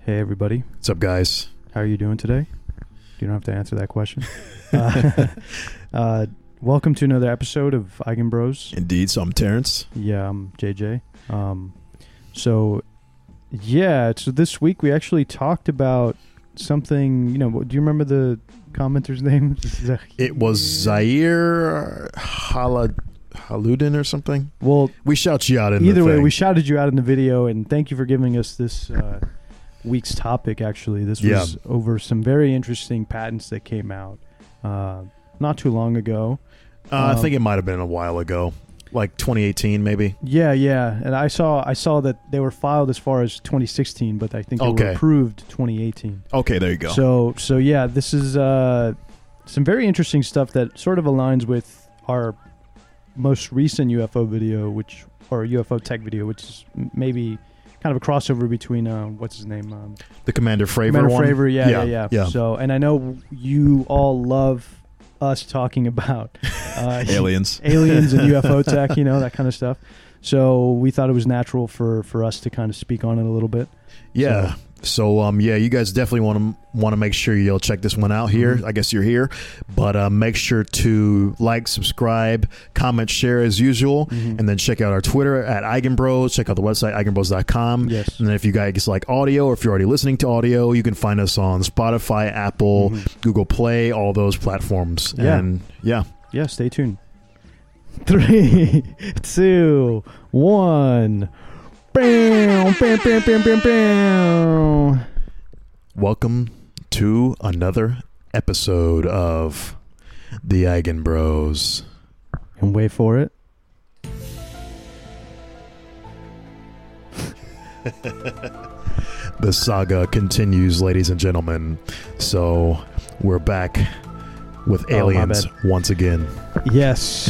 Hey, everybody. What's up, guys? How are you doing today? You don't have to answer that question. Welcome to another episode of Eigen Bros. Indeed. So I'm Terrence. Yeah, I'm JJ. So this week we actually talked about something, do you remember the commenter's name? It was Zaire Haludin or something. Well, we shout you out in either the way, thing. we shouted you out in the video, and thank you for giving us this week's topic. Actually, this was over some very interesting patents that came out not too long ago. I think it might have been a while ago, like 2018 maybe. Yeah, and I saw that they were filed as far as 2016, but I think they were approved 2018. Okay, there you go. So yeah, this is some very interesting stuff that sort of aligns with our most recent UFO video, or UFO tech video, which is maybe kind of a crossover between what's his name, the Commander Fravor Commander one. Fravor, yeah. So, and I know you all love us talking about aliens and UFO tech, that kind of stuff. So we thought it was natural for us to kind of speak on it a little bit. Yeah. So you guys definitely want to make sure you'll check this one out here. I guess you're here, but make sure to like, subscribe, comment, share as usual, and then check out our Twitter at Eigenbros. Check out the website eigenbros.com. Yes. And then if you guys like audio, or if you're already listening to audio, you can find us on Spotify, Apple, Google Play, all those platforms. Yeah. And stay tuned. 3, 2, 1. Bam, bam, bam, bam, bam, bam. Welcome to another episode of the Eigen Bros. And wait for it. The saga continues, ladies and gentlemen. So we're back with aliens once again. Yes.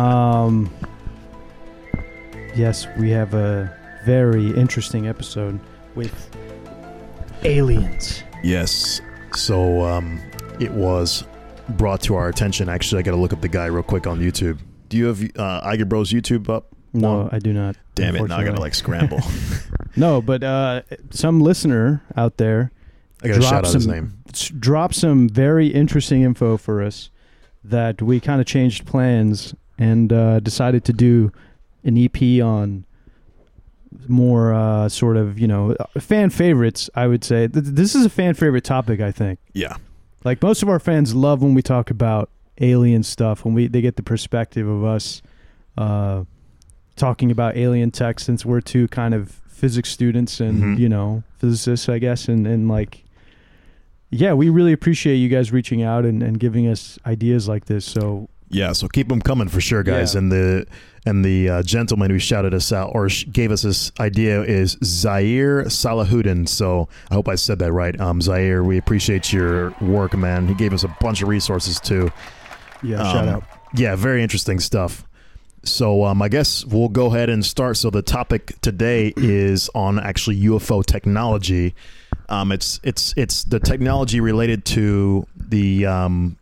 Yes, we have a very interesting episode with aliens. Yes. So it was brought to our attention. Actually, I got to look up the guy real quick on YouTube. Do you have Eigen Bros YouTube up? No, I do not. Damn it! Now I got to scramble. No, but some listener out there, I got to shout out his name. Drop some very interesting info for us that we kind of changed plans and decided to do an EP on more sort of, fan favorites, I would say. This is a fan favorite topic, I think. Yeah. Like, most of our fans love when we talk about alien stuff, when they get the perspective of us talking about alien tech, since we're two kind of physics students and, physicists, I guess. And we really appreciate you guys reaching out and giving us ideas like this. So keep them coming for sure, guys. Yeah. And the gentleman who shouted us out or gave us this idea is Zaire Salahuddin. So I hope I said that right. Zaire, we appreciate your work, man. He gave us a bunch of resources too. Yeah, shout out. Yeah, very interesting stuff. So I guess we'll go ahead and start. So the topic today is on actually UFO technology. It's the technology related to the to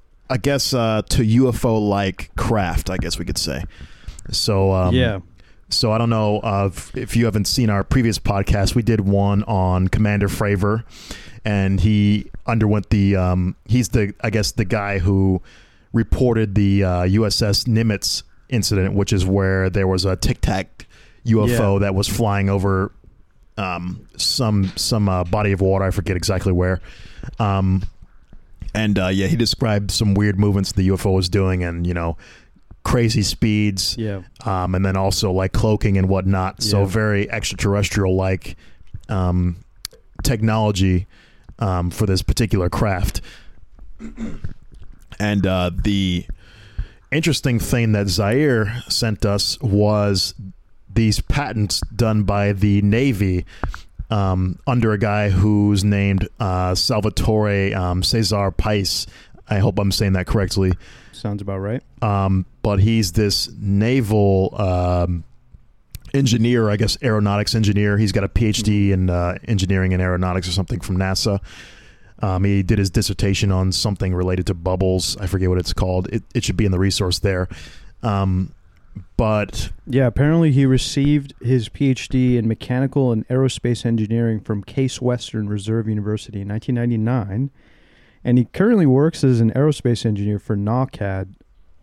UFO-like craft, I guess we could say. So So I don't know if you haven't seen our previous podcast. We did one on Commander Fravor, and he underwent he's the guy who reported the USS Nimitz incident, which is where there was a Tic Tac UFO that was flying over some body of water. I forget exactly where. He described some weird movements the UFO was doing, and crazy speeds, and then also like cloaking and whatnot. So very extraterrestrial like technology for this particular craft. And the interesting thing that Zaire sent us was these patents done by the Navy under a guy who's named Salvatore Cesar Pais. I hope I'm saying that correctly. Sounds about right. But he's this naval engineer, I guess aeronautics engineer. He's got a PhD in engineering and aeronautics or something from NASA. He did his dissertation on something related to bubbles. I forget what it's called. It should be in the resource there. But yeah, apparently he received his PhD in mechanical and aerospace engineering from Case Western Reserve University in 1999, and he currently works as an aerospace engineer for NAWCAD,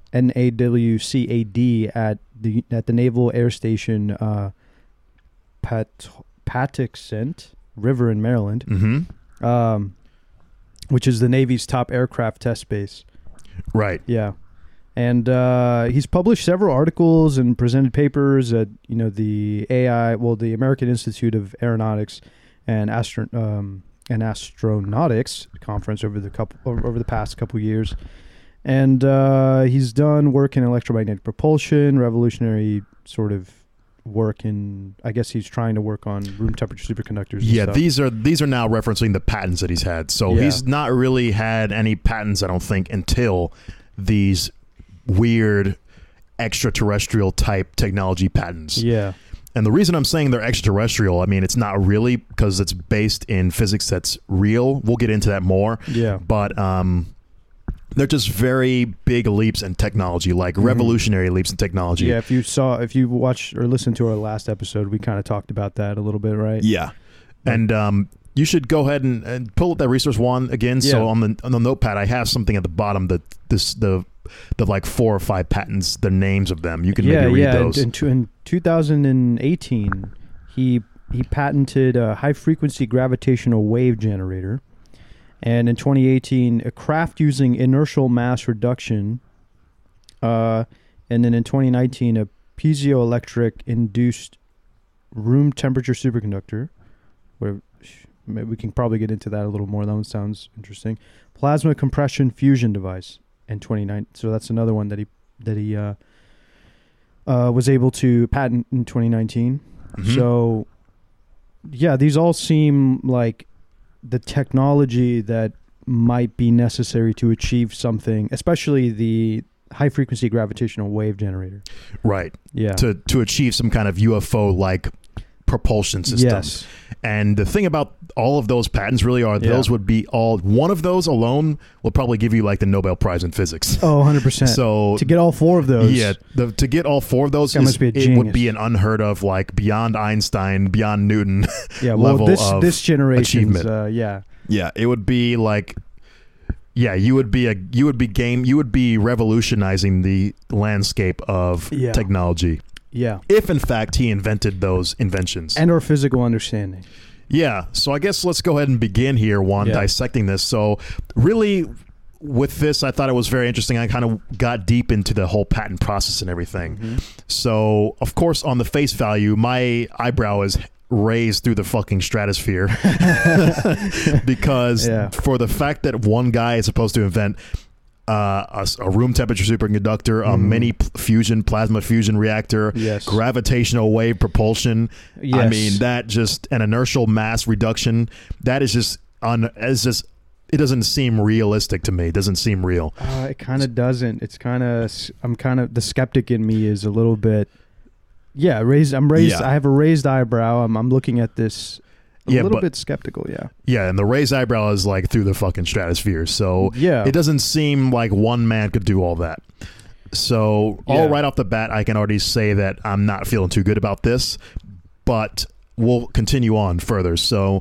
NAWCAD at the Naval Air Station Patuxent River in Maryland, which is the Navy's top aircraft test base. Right. Yeah. And he's published several articles and presented papers at the the American Institute of Aeronautics and Astronautics conference over the past couple years, and he's done work in electromagnetic propulsion, revolutionary sort of work in. I guess he's trying to work on room temperature superconductors. Yeah, and stuff. these are now referencing the patents that he's had. So he's not really had any patents, I don't think, until these weird extraterrestrial type technology patents. Yeah. And the reason I'm saying they're extraterrestrial, I mean, it's not really because it's based in physics that's real. We'll get into that more. Yeah. But they're just very big leaps in technology, like revolutionary leaps in technology. Yeah, if you watched or listened to our last episode, we kind of talked about that a little bit, right? Yeah. And you should go ahead and pull up that resource one again. Yeah. So on the notepad, I have something at the bottom the like 4 or 5 patents, the names of them. You can maybe read those. In 2018, he patented a high-frequency gravitational wave generator. And in 2018, a craft using inertial mass reduction. And then in 2019, a piezoelectric-induced room temperature superconductor. Where we can probably get into that a little more. That one sounds interesting. Plasma compression fusion device. In 2019, so that's another one that he was able to patent in 2019. So, yeah, these all seem like the technology that might be necessary to achieve something, especially the high frequency gravitational wave generator. Right. Yeah. To achieve some kind of UFO like propulsion system. Yes. And the thing about all of those patents really are those would be one of those alone will probably give you like the Nobel Prize in physics. Oh, 100%. So to get all 4 of those. Yeah. To get all 4 of those it would be an unheard of, like beyond Einstein, beyond Newton level of this generation's achievement. Yeah, it would be like you would be revolutionizing the landscape of technology. Yeah. If, in fact, he invented those inventions. And our physical understanding. Yeah. So I guess let's go ahead and begin here, Juan, dissecting this. So really, with this, I thought it was very interesting. I kind of got deep into the whole patent process and everything. So, of course, on the face value, my eyebrow is raised through the fucking stratosphere. Because for the fact that one guy is supposed to invent a room temperature superconductor, a mini plasma fusion reactor, gravitational wave propulsion. I mean, that just an inertial mass reduction. That is just it doesn't seem realistic to me. It doesn't seem real. It kind of doesn't. It's kind of the skeptic in me is a little bit. Yeah, raised. I'm raised. I have a raised eyebrow. I'm looking at this. A little bit skeptical, Yeah, and the raised eyebrow is like through the fucking stratosphere. So it doesn't seem like one man could do all that. So right off the bat, I can already say that I'm not feeling too good about this, but we'll continue on further. So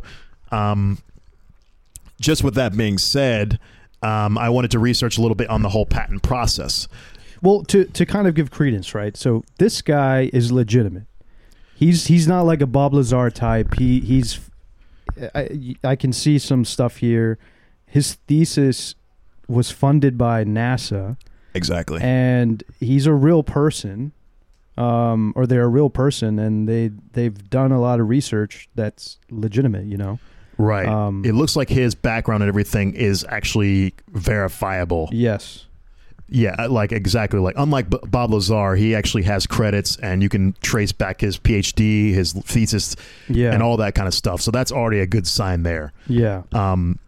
just with that being said, I wanted to research a little bit on the whole patent process. Well, to kind of give credence, right? So this guy is legitimate. He's not like a Bob Lazar type. I can see some stuff here. His thesis was funded by NASA. Exactly. And he's a real person, or they're a real person, and they've done a lot of research that's legitimate, Right. It looks like his background and everything is actually verifiable. Yes. Yeah, like exactly. Like unlike Bob Lazar, he actually has credits, and you can trace back his PhD, his thesis, and all that kind of stuff. So that's already a good sign there. Yeah. So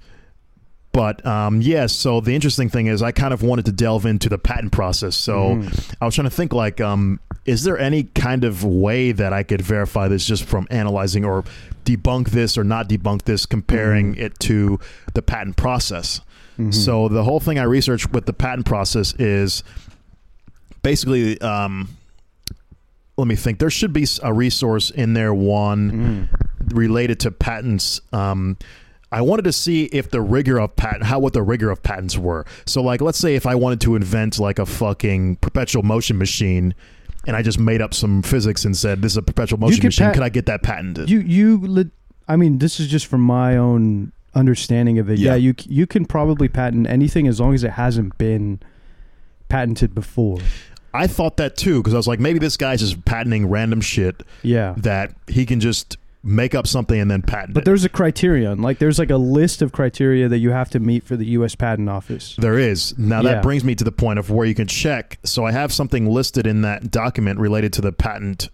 the interesting thing is I kind of wanted to delve into the patent process. So I was trying to think like, is there any kind of way that I could verify this just from analyzing or debunk this or not debunk this, comparing it to the patent process? So the whole thing I researched with the patent process is basically, let me think. There should be a resource in there, one related to patents. I wanted to see if the rigor of what the rigor of patents were. So, like, let's say if I wanted to invent like a fucking perpetual motion machine, and I just made up some physics and said this is a perpetual motion machine, could I get that patented? I mean, this is just from my own understanding of it. Yeah, you can probably patent anything as long as it hasn't been patented before. I thought that too, because I was like, maybe this guy's just patenting random shit. Yeah, that he can just make up something and then patent but there's a criterion. Like, there's like a list of criteria that you have to meet for the U.S. Patent Office. There is. Now, that brings me to the point of where you can check. So I have something listed in that document related to the patent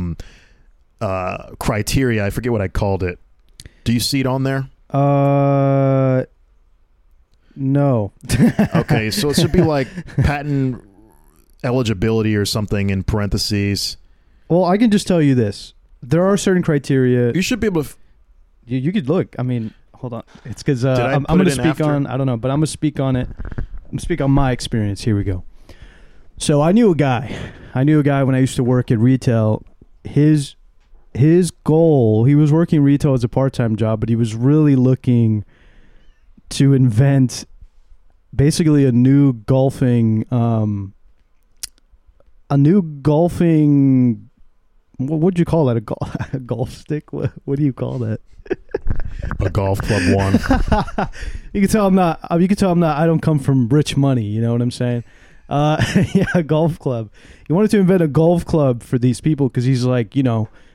criteria. I forget what I called it. Do you see it on there? No. Okay, so it should be like patent eligibility or something in parentheses. Well, I can just tell you this. There are certain criteria. You should be able to... You could look. I mean, hold on. It's because I'm going to speak on... I don't know, but I'm going to speak on it. I'm going to speak on my experience. Here we go. So I knew a guy when I used to work at retail. His goal, he was working retail as a part-time job, but he was really looking to invent basically a new golfing... what would you call that? A golf stick? What do you call that? A golf club one. You can tell I'm not. I don't come from rich money. You know what I'm saying? Yeah, a golf club. He wanted to invent a golf club for these people because he's like, these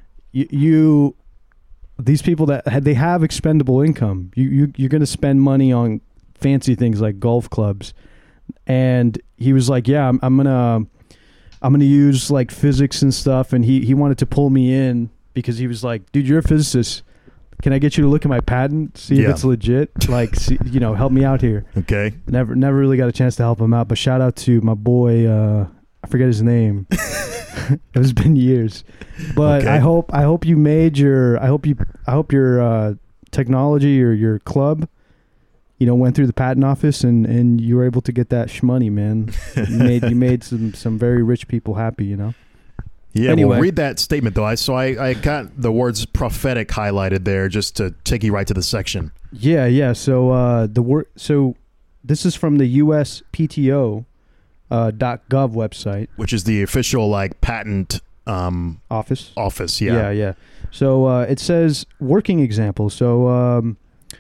people they have expendable income. You're going to spend money on fancy things like golf clubs, and he was like, yeah, I'm gonna use like physics and stuff, and he wanted to pull me in because he was like, dude, you're a physicist. Can I get you to look at my patent, see if it's legit? Like, help me out here. Okay. Never really got a chance to help him out, but shout out to my boy. I forget his name. It's been years, but okay. I hope you made your. I hope your technology or your club, went through the patent office and you were able to get that shmoney, man. You made some very rich people happy, Yeah, anyway. Well, read that statement, though. I got the words prophetic highlighted there just to take you right to the section. Yeah. So So this is from the USPTO .gov website, which is the official patent office. Office, yeah. Yeah. So it says working example. So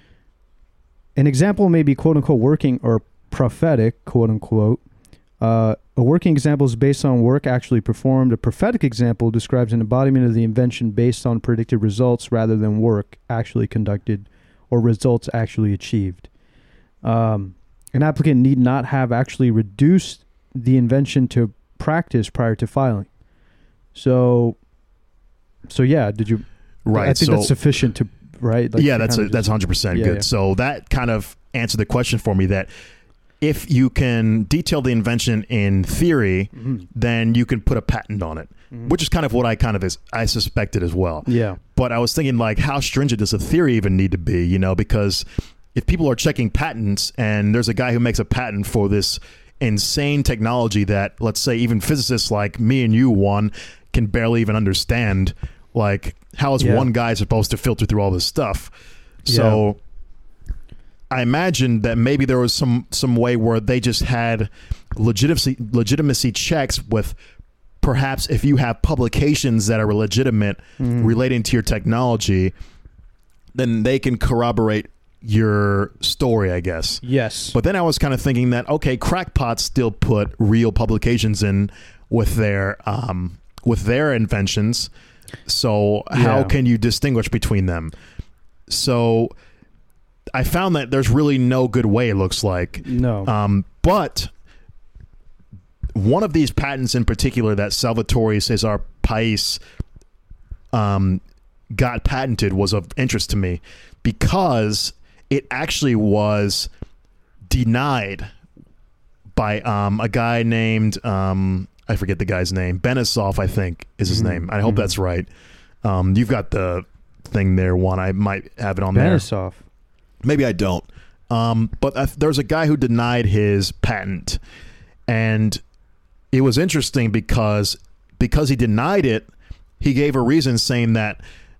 an example may be quote unquote working or prophetic, quote unquote. A working example is based on work actually performed. A prophetic example describes an embodiment of the invention based on predicted results rather than work actually conducted or results actually achieved. An applicant need not have actually reduced the invention to practice prior to filing. So yeah, did you? Right. I think that's sufficient to, right? That's 100% good. Yeah. So that kind of answered the question for me that if you can detail the invention in theory, then you can put a patent on it, which is kind of what I suspected as well. Yeah. But I was thinking how stringent does a theory even need to be, because if people are checking patents and there's a guy who makes a patent for this insane technology that, let's say, even physicists like me and you, can barely even understand, how is one guy supposed to filter through all this stuff? So I imagine that maybe there was some way where they just had legitimacy checks with perhaps if you have publications that are legitimate relating to your technology, then they can corroborate your story, I guess. Yes. But then I was kind of thinking that, okay, crackpots still put real publications in with their inventions. So how can you distinguish between them? So I found that there's really no good way, it looks like. No. But one of these patents in particular that Salvatore Cesar Pais got patented was of interest to me because it actually was denied by a guy named, I forget the guy's name, Benesov, I think is his name. I hope that's right. You've got the thing there, I might have it on Benesov. There. Maybe I don't. But there's a guy who denied his patent. And it was interesting because he denied it. He gave a reason saying that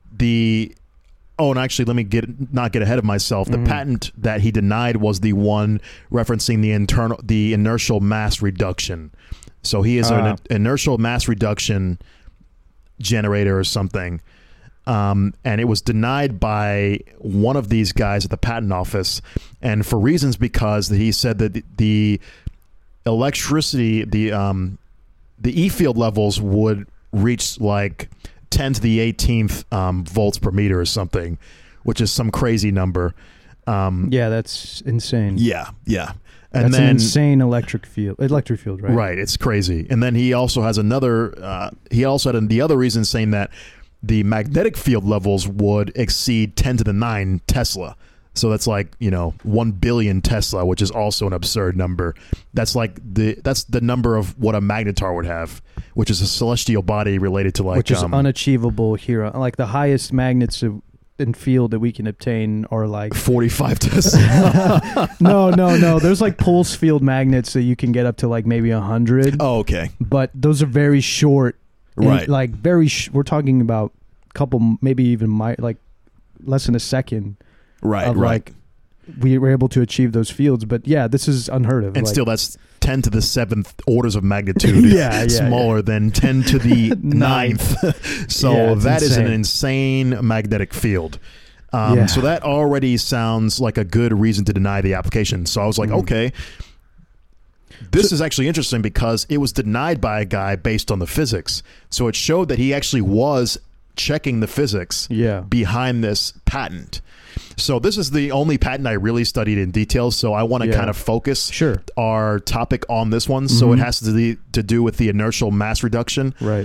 and actually, let me not get ahead of myself. The patent that he denied was the one referencing the inertial mass reduction. So he is an inertial mass reduction generator or something. And it was denied by one of these guys at the patent office, and for reasons because he said that the electricity, the E field levels would reach like 10 to the 18th volts per meter or something, which is some crazy number. Yeah, that's insane. Yeah. And that's an insane electric field, right? Right, it's crazy. And then he also has another. He also had the other reason saying that the magnetic field levels would exceed 10 to the 9 Tesla. So that's like 1 billion Tesla, which is also an absurd number. That's like that's the number of what a magnetar would have, which is a celestial body related to which is unachievable here. Like the highest magnets in field that we can obtain are like 45 Tesla. No. There's like pulse field magnets that you can get up to like maybe 100. Oh, okay. But those are very short. Right. Like we're talking about a couple, maybe even like less than a second. Right. Like we were able to achieve those fields, but yeah, this is unheard of. And still, that's 10 to the 7th orders of magnitude smaller than 10 to the 9th. So that is an insane magnetic field. So that already sounds like a good reason to deny the application. So I was like, okay, this is actually interesting because it was denied by a guy based on the physics. So it showed that he actually was checking the physics behind this patent. So this is the only patent I really studied in detail, so I want to kind of focus our topic on this one. So it has to do with the inertial mass reduction. Right.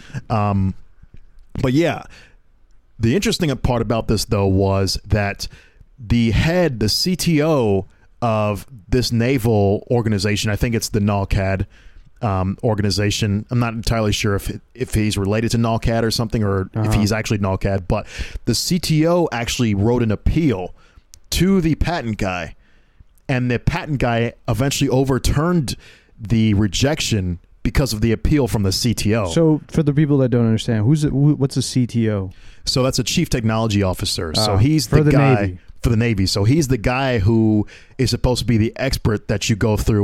But yeah, the interesting part about this, though, was that the CTO of this naval organization, I think it's the NORCAD organization. I'm not entirely sure if he's related to NORCAD or something, or if he's actually NORCAD, but the CTO actually wrote an appeal to the patent guy, and the patent guy eventually overturned the rejection because of the appeal from the CTO. So for the people that don't understand, what's a CTO? So that's a chief technology officer. So he's the guy Navy. For the Navy. So he's the guy who is supposed to be the expert that you go through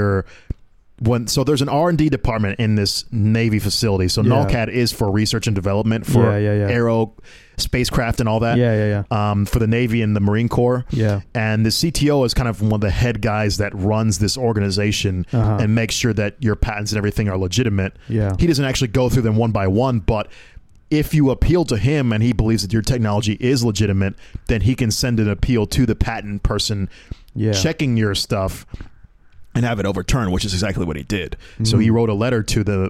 so there's an R&D department in this Navy facility. So NORCAD is for research and development for aero spacecraft and all that. For the Navy and the Marine Corps. And the CTO is kind of one of the head guys that runs this organization and makes sure that your patents and everything are legitimate. He doesn't actually go through them one by one, but if you appeal to him and he believes that your technology is legitimate, then he can send an appeal to the patent person checking your stuff and have it overturned, which is exactly what he did. So he wrote a letter to the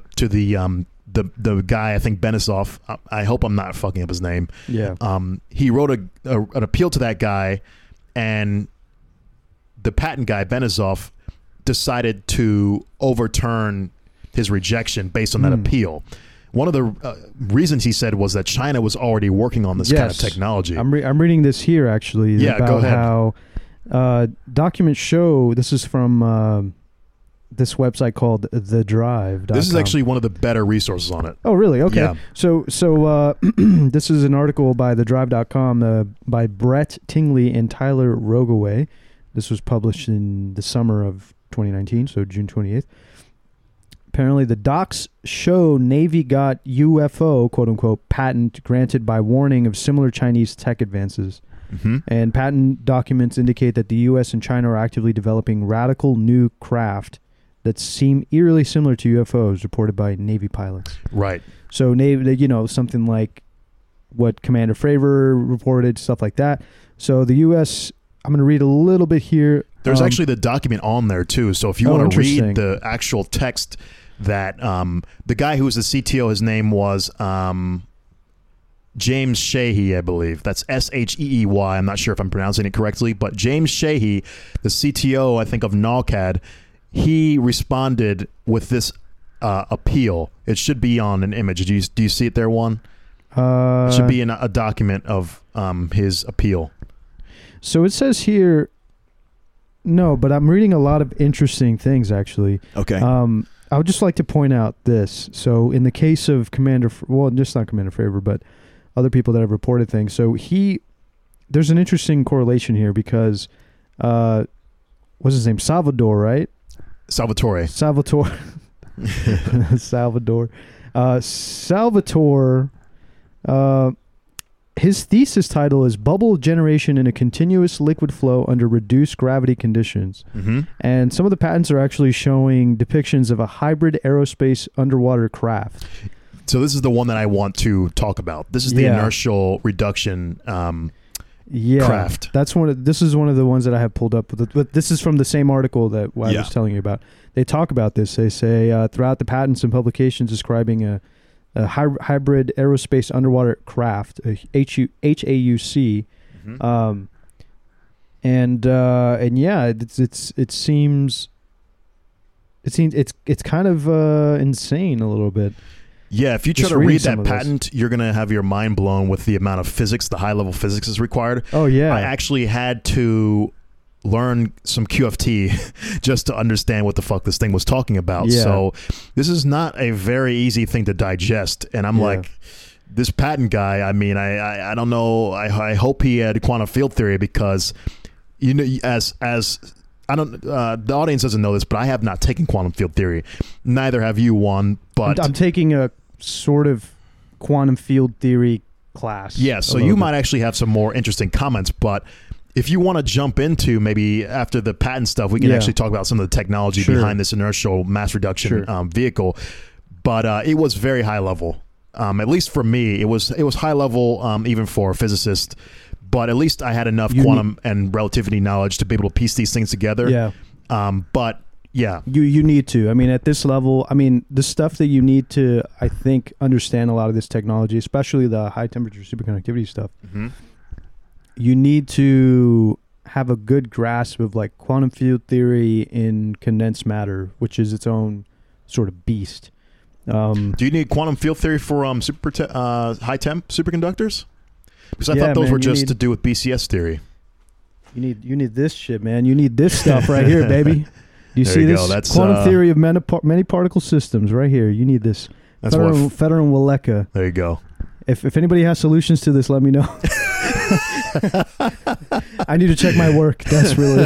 guy, I think Benesov. I hope I'm not fucking up his name. He wrote an appeal to that guy, and the patent guy Benesov decided to overturn his rejection based on that appeal. One of the reasons he said was that China was already working on this kind of technology. I'm reading this here actually. About go ahead. How documents show, this is from this website called The Drive. This is actually one of the better resources on it. Oh, really? Okay. Yeah. So this is an article by thedrive.com by Brett Tingley and Tyler Rogaway. This was published in the summer of 2019, so June 28th. Apparently, the docs show Navy got UFO, quote-unquote, patent granted by warning of similar Chinese tech advances. And patent documents indicate that the U.S. and China are actively developing radical new craft that seem eerily similar to UFOs reported by Navy pilots. Right. So, Navy, something like what Commander Fravor reported, stuff like that. So, the U.S., I'm going to read a little bit here. There's actually the document on there, too. So, if you want to read the actual text that the guy who was the CTO, his name was James Sheehy, I believe. That's Sheey. I'm not sure if I'm pronouncing it correctly, but James Sheehy, the CTO, I think, of NORCAD, he responded with this appeal. It should be on an image. Do you see it there, Juan? It should be in a document of his appeal. So it says here, no, but I'm reading a lot of interesting things, actually. Okay. I would just like to point out this. So in the case of just not Commander Fravor, but other people that have reported things. So there's an interesting correlation here because, what's his name? Salvador, right? Salvatore. Salvatore. His thesis title is Bubble Generation in a Continuous Liquid Flow Under Reduced Gravity Conditions. Mm-hmm. And some of the patents are actually showing depictions of a hybrid aerospace underwater craft. So this is the one that I want to talk about. This is the inertial reduction craft. This is one of the ones that I have pulled up. But this is from the same article that I was telling you about. They talk about this. They say throughout the patents and publications describing a hybrid aerospace underwater craft, a HAUC, mm-hmm. And yeah, it seems it's kind of insane a little bit. Yeah, if you try to read that patent, you're going to have your mind blown with the amount of physics, the high level physics is required. Oh yeah, I actually had to learn some QFT just to understand what the fuck this thing was talking about. Yeah. So this is not a very easy thing to digest. And I'm like, this patent guy, I mean, I don't know. I hope he had quantum field theory because, you know, as I don't, the audience doesn't know this, but I have not taken quantum field theory. Neither have you, Juan. But I'm taking a sort of quantum field theory class. Yeah, so you might actually have some more interesting comments, but if you want to jump into maybe after the patent stuff, we can actually talk about some of the technology behind this inertial mass reduction vehicle. But it was very high level. At least for me, it was high level even for a physicist. But at least I had enough quantum and relativity knowledge to be able to piece these things together. Yeah. But yeah, you need to. I mean, at this level, I mean, the stuff that you need to, I think, understand a lot of this technology, especially the high temperature superconductivity stuff. Mm-hmm. You need to have a good grasp of like quantum field theory in condensed matter, which is its own sort of beast. Do you need quantum field theory for high temp superconductors? Because I thought those were just to do with BCS theory. You need this shit, man. You need this stuff right here, baby. Do you see this? That's quantum theory of many particle systems right here. You need this. That's Federer and Waleka. There you go. If anybody has solutions to this, let me know. I need to check my work. That's really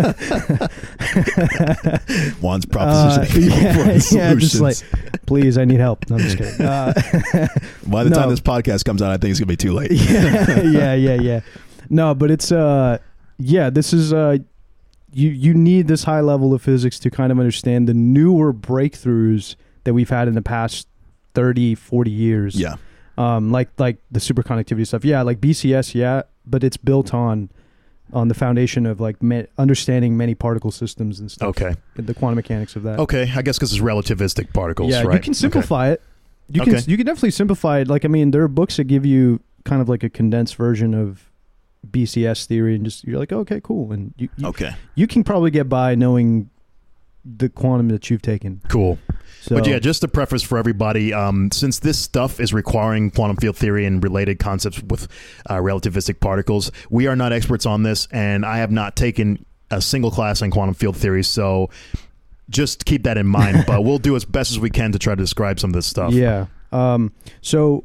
Juan's proposition. Yeah, just like, please, I need help. No, I'm just kidding. By the time this podcast comes out, I think it's gonna be too late. Yeah. No, but it's this is you need this high level of physics to kind of understand the newer breakthroughs that we've had in the past 30, 40 years. Yeah. Like the superconductivity stuff. Yeah, like BCS, but it's built on the foundation of like understanding many particle systems and stuff. Okay. The quantum mechanics of that. Okay, I guess because it's relativistic particles, right? You can simplify it. You can definitely simplify it. Like, I mean, there are books that give you kind of like a condensed version of BCS theory, and just you're like, okay, cool, and you can probably get by knowing the quantum that you've taken. Cool. So, but yeah, just a preface for everybody, since this stuff is requiring quantum field theory and related concepts with relativistic particles, we are not experts on this, and I have not taken a single class on quantum field theory, so just keep that in mind. But we'll do as best as we can to try to describe some of this stuff. Yeah. So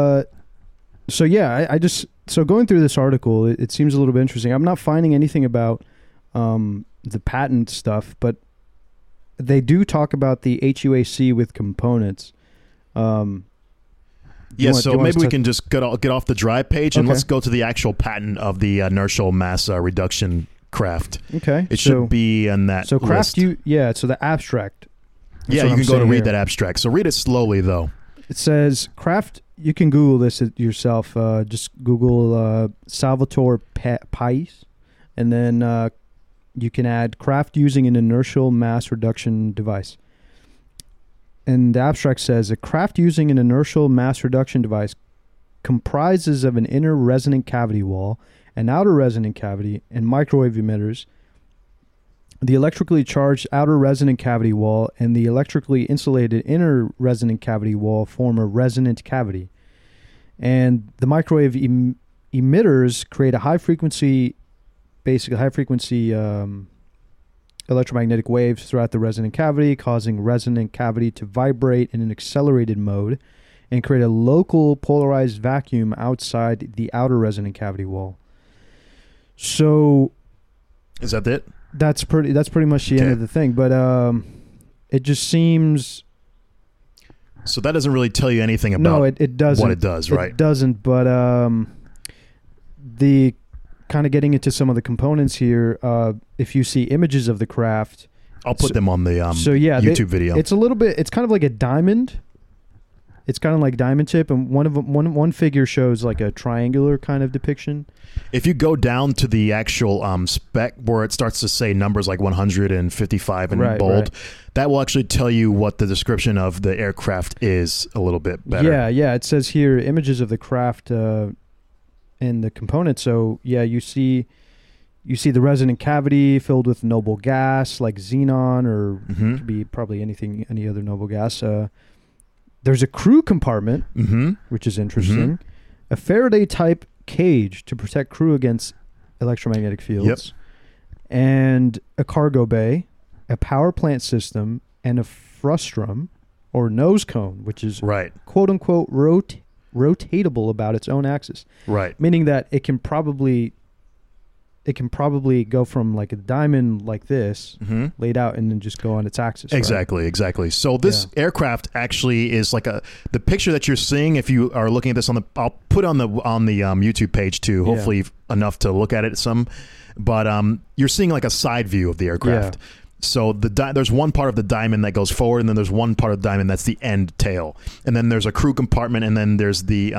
going through this article, it seems a little bit interesting. I'm not finding anything about the patent stuff, but they do talk about the HUAC with components. So maybe we can just get off the drive page and let's go to the actual patent of the inertial mass reduction craft. Okay. It should be in that So craft, list. so the abstract. Yeah, you can go to read that abstract. So read it slowly, though. It says craft, you can Google this yourself. Just Google Salvatore Pais, and then you can add craft using an inertial mass reduction device. And the abstract says a craft using an inertial mass reduction device comprises of an inner resonant cavity wall, an outer resonant cavity, and microwave emitters. The electrically charged outer resonant cavity wall and the electrically insulated inner resonant cavity wall form a resonant cavity. And the microwave emitters create a high frequency electromagnetic waves throughout the resonant cavity, causing resonant cavity to vibrate in an accelerated mode and create a local polarized vacuum outside the outer resonant cavity wall. So, is that it? That's pretty much the end of the thing. But it just seems. So that doesn't really tell you anything about. No, it doesn't. What it does, right? It doesn't. But the kind of getting into some of the components here. If you see images of the craft, I'll put them on the YouTube video. It's a little bit. It's kind of like a diamond. It's kind of like diamond tip, and one figure shows like a triangular kind of depiction. If you go down to the actual spec where it starts to say numbers like 155 in bold, that will actually tell you what the description of the aircraft is a little bit better. Yeah. It says here images of the craft and the components. So yeah, you see the resonant cavity filled with noble gas like xenon, or it could be probably any other noble gas. There's a crew compartment, which is interesting. A Faraday-type cage to protect crew against electromagnetic fields. And a cargo bay, a power plant system, and a frustrum, or nose cone, which is quote-unquote rotatable about its own axis. Right. Meaning that it can probably go from like a diamond like this laid out and then just go on its axis. Exactly. So this aircraft actually is like the picture that you're seeing. If you are looking at this I'll put on the YouTube page too. Hopefully enough to look at it some. But you're seeing like a side view of the aircraft. Yeah. So there's one part of the diamond that goes forward, and then there's one part of the diamond that's the end tail, and then there's a crew compartment, and then there's the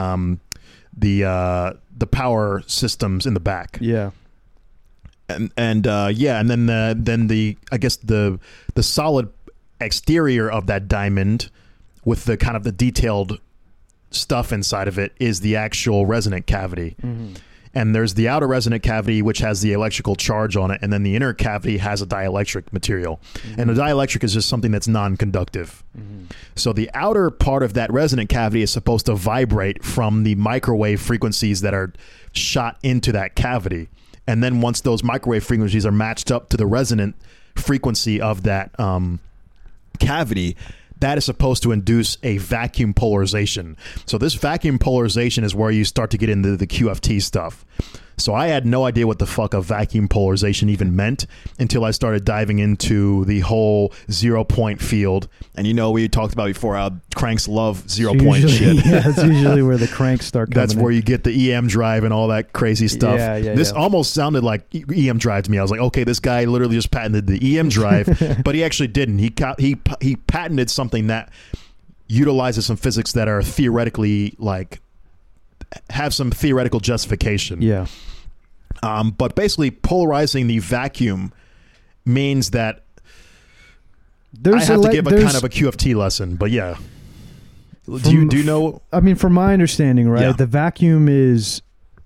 power systems in the back. Yeah. And then the I guess the solid exterior of that diamond with the kind of the detailed stuff inside of it is the actual resonant cavity. And there's the outer resonant cavity, which has the electrical charge on it, and then the inner cavity has a dielectric material. And the dielectric is just something that's non-conductive. So the outer part of that resonant cavity is supposed to vibrate from the microwave frequencies that are shot into that cavity. And then once those microwave frequencies are matched up to the resonant frequency of that cavity, that is supposed to induce a vacuum polarization. So this vacuum polarization is where you start to get into the QFT stuff. So I had no idea what the fuck a vacuum polarization even meant until I started diving into the whole 0 point field. And we talked about before how cranks love 0 point shit. Yeah, that's usually where the cranks start coming That's where you get the EM drive and all that crazy stuff. This almost sounded like EM drive to me. I was like, okay, this guy literally just patented the EM drive, but he actually didn't. He patented something that utilizes some physics that are theoretically have some theoretical justification. Yeah. But basically polarizing the vacuum means that I have to give a kind of a QFT lesson, but yeah. Do you know? I mean, from my understanding, right, the vacuum is,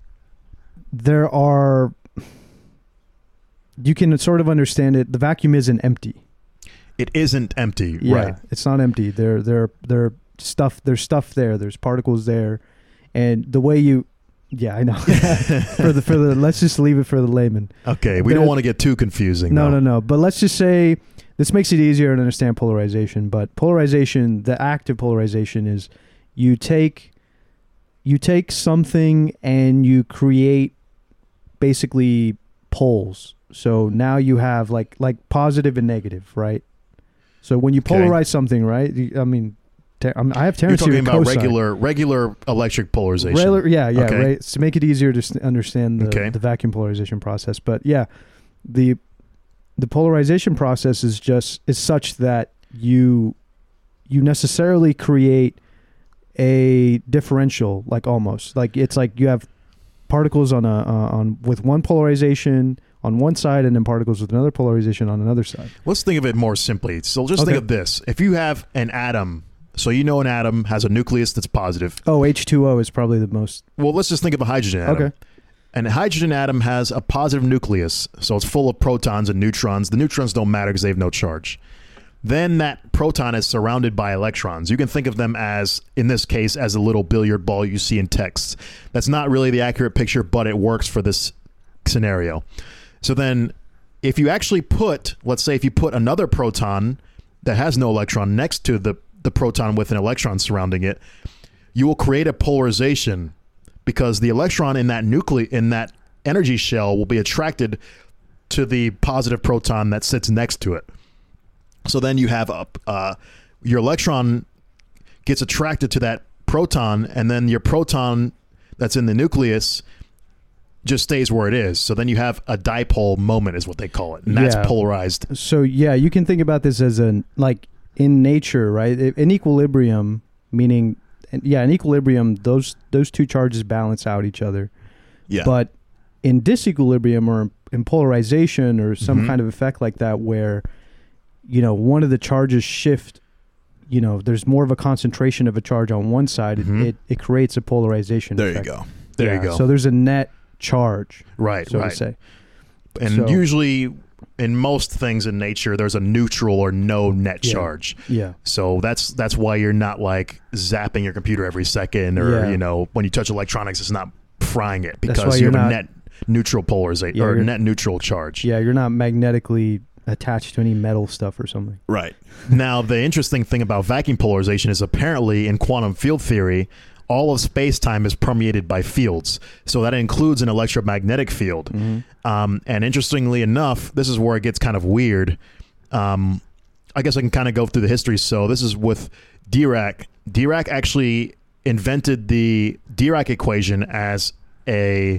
you can sort of understand it. The vacuum isn't empty. It isn't empty, right? It's not empty. There's stuff there. There's particles there. And the way I know. for the let's just leave it for the layman. Okay, we don't want to get too confusing. No. But let's just say this makes it easier to understand polarization. But polarization, the active polarization, is you take something and you create basically poles. So now you have like positive and negative, right? So when you polarize something, right? I have Terrence here. You're talking about regular electric polarization. Okay. Right. To make it easier to understand the vacuum polarization process. But yeah, the polarization process is such that you necessarily create a differential, almost like it's like you have particles on with one polarization on one side and then particles with another polarization on another side. Let's think of it more simply. So just think of this: if you have an atom. So an atom has a nucleus that's positive. Oh, H2O is probably the most... Well, let's just think of a hydrogen atom. Okay. And a hydrogen atom has a positive nucleus, so it's full of protons and neutrons. The neutrons don't matter because they have no charge. Then that proton is surrounded by electrons. You can think of them as, in this case, as a little billiard ball you see in texts. That's not really the accurate picture, but it works for this scenario. So then if you actually let's say if you put another proton that has no electron next to the proton with an electron surrounding it, you will create a polarization because the electron in that energy shell will be attracted to the positive proton that sits next to it. So then you have your electron gets attracted to that proton, and then your proton that's in the nucleus just stays where it is. So then you have a dipole moment is what they call it. And that's polarized. So yeah, you can think about this as in nature, right? In equilibrium, meaning, in equilibrium, those two charges balance out each other. Yeah. But in disequilibrium or in polarization or some kind of effect like that where, one of the charges shift, there's more of a concentration of a charge on one side, it creates a polarization effect. There you go. So there's a net charge, right, so to say. And usually in most things in nature, there's a neutral or no net charge. Yeah. So that's why you're not like zapping your computer every second, or when you touch electronics, it's not frying it because you have a net neutral polarization or net neutral charge. Yeah, you're not magnetically attached to any metal stuff or something. Right. Now, the interesting thing about vacuum polarization is apparently in quantum field theory, all of space-time is permeated by fields. So that includes an electromagnetic field. And interestingly enough, this is where it gets kind of weird. I guess I can kind of go through the history. So this is with Dirac. Dirac actually invented the Dirac equation as a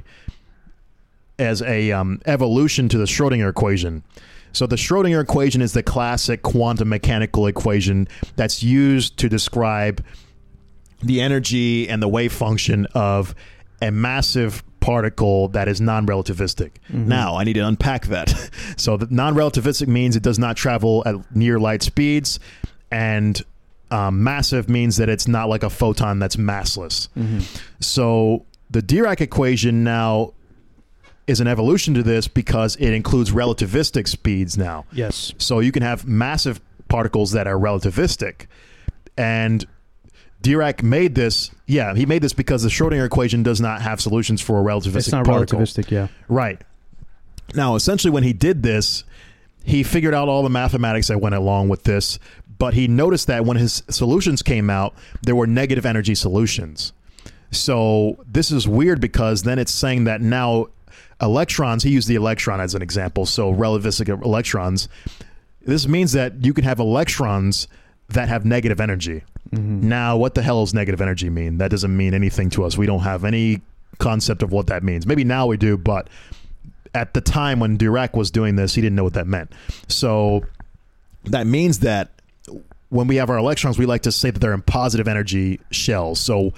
evolution to the Schrodinger equation. So the Schrodinger equation is the classic quantum mechanical equation that's used to describe the energy and the wave function of a massive particle that is non-relativistic. Now, I need to unpack that. So the non-relativistic means it does not travel at near light speeds, and massive means that it's not like a photon that's massless. So the Dirac equation now is an evolution to this because it includes relativistic speeds now. Yes. So you can have massive particles that are relativistic. And Dirac made this, he made this because the Schrodinger equation does not have solutions for a relativistic particle. It's not relativistic, yeah. Right. Now, essentially when he did this, he figured out all the mathematics that went along with this, but he noticed that when his solutions came out, there were negative energy solutions. So this is weird because then it's saying that now electrons, he used the electron as an example, so relativistic electrons. This means that you can have electrons that have negative energy. Now, what the hell does negative energy mean? That doesn't mean anything to us. We don't have any concept of what that means. Maybe now we do, but at the time when Dirac was doing this, he didn't know what that meant. So that means that when we have our electrons, we like to say that they're in positive energy shells. So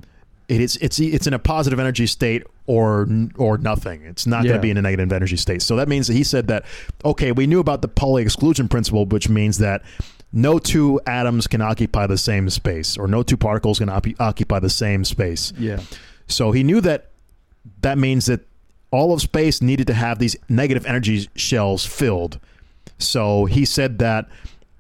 it's in a positive energy state or nothing. It's not going to be in a negative energy state. So that means that he said that, okay, we knew about the Pauli exclusion principle, which means that no two atoms can occupy the same space, or no two particles can occupy the same space. Yeah. So he knew that means that all of space needed to have these negative energy shells filled. So he said that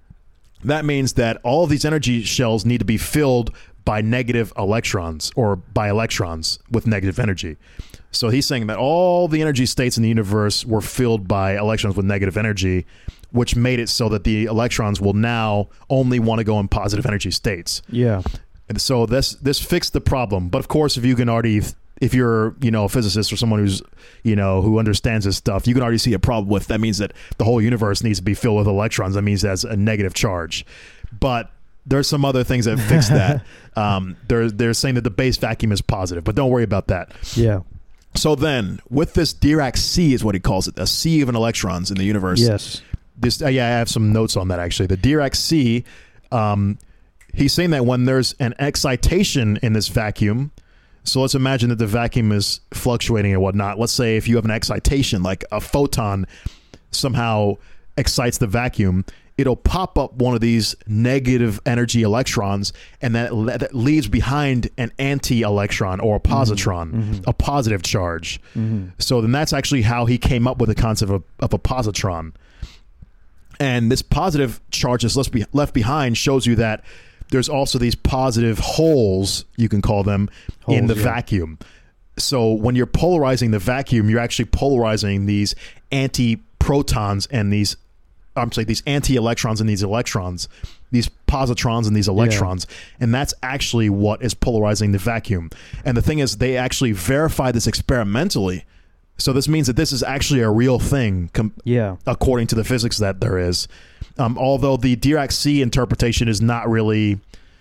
means that all of these energy shells need to be filled by negative electrons, or by electrons with negative energy. So he's saying that all the energy states in the universe were filled by electrons with negative energy, which made it so that the electrons will now only want to go in positive energy states. Yeah. And so this fixed the problem. But of course, if you're, a physicist or someone who's, who understands this stuff, you can already see a problem with that. Means that the whole universe needs to be filled with electrons. That means that's a negative charge. But there's some other things that fix that. They're saying that the base vacuum is positive, but don't worry about that. Yeah. So then, with this Dirac sea is what he calls it, a sea of electrons in the universe. Yes. I have some notes on that actually. The Dirac sea, he's saying that when there's an excitation in this vacuum, so let's imagine that the vacuum is fluctuating and whatnot. Let's say if you have an excitation, like a photon somehow excites the vacuum, it'll pop up one of these negative energy electrons, and that leaves behind an anti-electron or a positron, a positive charge. So then that's actually how he came up with the concept of a positron. And this positive charge that's left behind shows you that there's also these positive holes, you can call them, in the vacuum. So when you're polarizing the vacuum, you're actually polarizing these anti-proton protons and these anti-electrons and these electrons, these positrons and these electrons, and that's actually what is polarizing the vacuum. And the thing is, they actually verified this experimentally. So this means that this is actually a real thing, according to the physics that there is. Although the Dirac-C interpretation is not really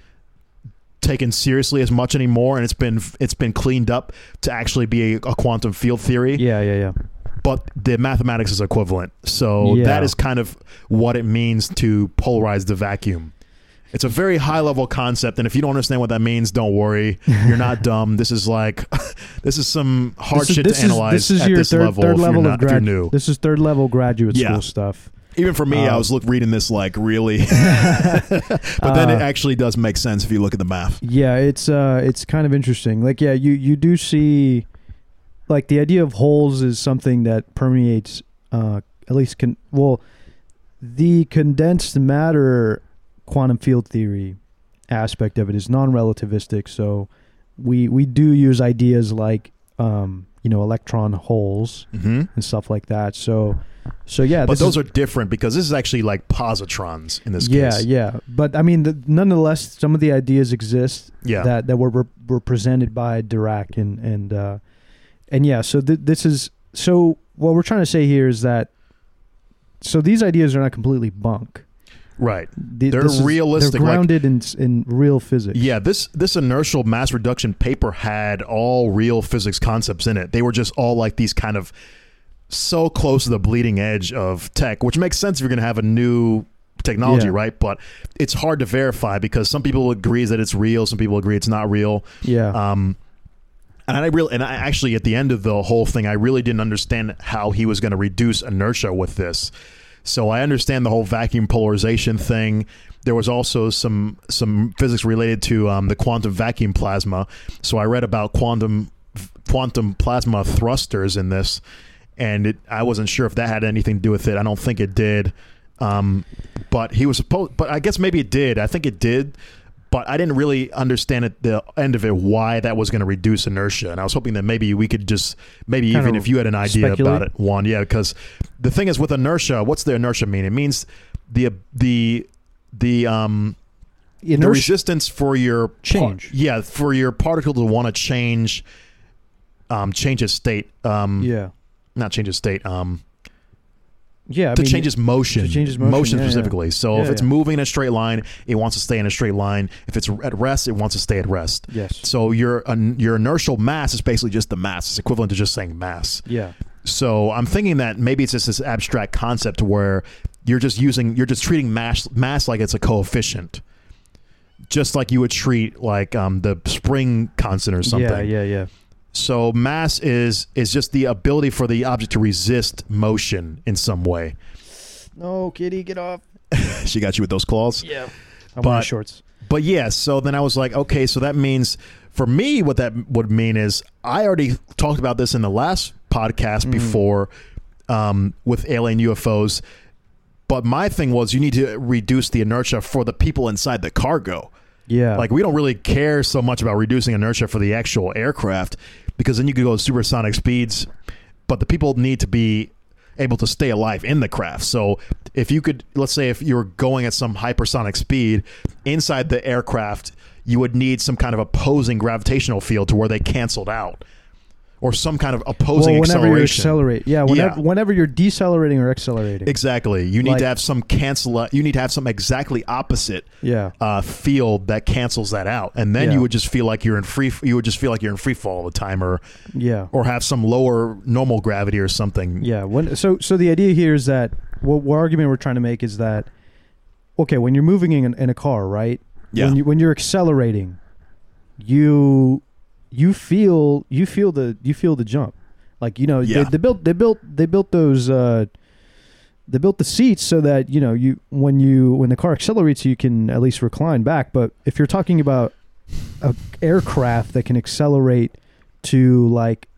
taken seriously as much anymore, and it's been cleaned up to actually be a quantum field theory. Yeah. But the mathematics is equivalent. So that is kind of what it means to polarize the vacuum. It's a very high level concept, and if you don't understand what that means, don't worry. You're not dumb. This is like some hard shit to analyze. This is your third level if you're new. This is third level graduate school stuff. Even for me, I was reading this like really, but then it actually does make sense if you look at the math. Yeah, it's kind of interesting. Like, you do see, like, the idea of holes is something that permeates at least the condensed matter quantum field theory aspect of it is non-relativistic. So we do use ideas like electron holes and stuff like that. So yeah, but those are different because this is actually like positrons in this case. Yeah. But I mean, nonetheless, some of the ideas exist that were presented by Dirac and yeah. So this is what we're trying to say here is that these ideas are not completely bunk. Right. They're realistic. They're grounded in real physics. Yeah, this inertial mass reduction paper had all real physics concepts in it. They were just all like these kind of so close to the bleeding edge of tech, which makes sense if you're going to have a new technology, right? But it's hard to verify because some people agree that it's real, some people agree it's not real. Yeah. And I actually, at the end of the whole thing, I really didn't understand how he was going to reduce inertia with this. So I understand the whole vacuum polarization thing. There was also some physics related to the quantum vacuum plasma. So I read about quantum plasma thrusters in this, and I wasn't sure if that had anything to do with it. I don't think it did. But he was supposed. But I guess maybe it did. I think it did. But I didn't really understand at the end of it why that was going to reduce inertia, and I was hoping that maybe we could just even if you had an idea about it, Juan, because the thing is with inertia, what's the inertia mean? It means the resistance for your change, for your particle to want to change its state, not change its state, to change its motion. Motion specifically. So if it's moving in a straight line, it wants to stay in a straight line. If it's at rest, it wants to stay at rest. Yes. So your inertial mass is basically just the mass. It's equivalent to just saying mass. Yeah. So I'm thinking that maybe it's just this abstract concept where you're just treating mass like it's a coefficient, just like you would treat like the spring constant or something. Yeah. So mass is just the ability for the object to resist motion in some way. No, kitty, get off. She got you with those claws? Yeah. I'm wearing shorts. But yeah, so then I was like, okay, so that means, for me, what that would mean is, I already talked about this in the last podcast before with alien UFOs, but my thing was you need to reduce the inertia for the people inside the cargo. Yeah. Like, we don't really care so much about reducing inertia for the actual aircraft, because then you could go supersonic speeds, but the people need to be able to stay alive in the craft. So if you could, let's say if you're going at some hypersonic speed inside the aircraft, you would need some kind of opposing gravitational field to where they canceled out, or some kind of opposing acceleration. Whenever you're decelerating or accelerating. Exactly. You need to have some you need to have some exactly opposite field that cancels that out, and then you would just feel like you're in free fall all the time, or have some lower normal gravity or something. Yeah. So the idea here is that what argument we're trying to make is that, okay, when you're moving in a car, right? Yeah. When you're accelerating, you feel the jump, like, they built those they built the seats so that when the car accelerates, you can at least recline back. But if you're talking about an aircraft that can accelerate to like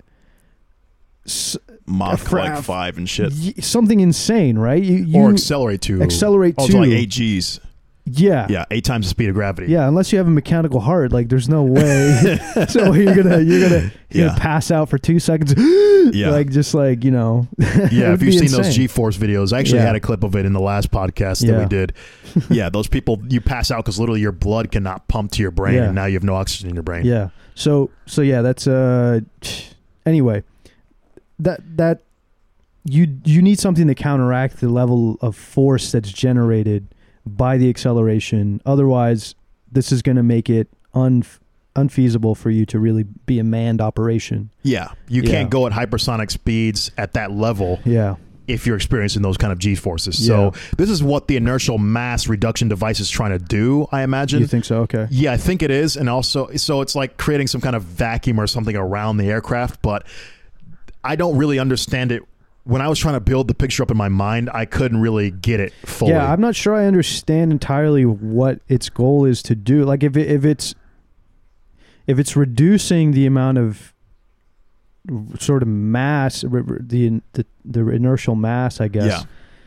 Mach like 5 and shit, something insane, right? Or accelerate to like 8 Gs. Yeah, 8 times the speed of gravity. Yeah, unless you have a mechanical heart, like there's no way. So you're gonna pass out for 2 seconds. Yeah, like just like Yeah, if you've seen those G-force videos, I actually had a clip of it in the last podcast that we did. Yeah, those people, you pass out because literally your blood cannot pump to your brain, and now you have no oxygen in your brain. Yeah. So yeah, that's anyway. That you need something to counteract the level of force that's generated by the acceleration. Otherwise, this is going to make it unfeasible for you to really be a manned operation. Yeah, you can't go at hypersonic speeds at that level. Yeah. If you're experiencing those kind of G-forces. So this is what the inertial mass reduction device is trying to do, I imagine. You think so? Okay. Yeah, I think it is. And also, so it's like creating some kind of vacuum or something around the aircraft, but I don't really understand it. When I was trying to build the picture up in my mind, I couldn't really get it fully. Yeah, I'm not sure I understand entirely what its goal is to do. Like if it's reducing the amount of sort of mass, the inertial mass, I guess. Yeah.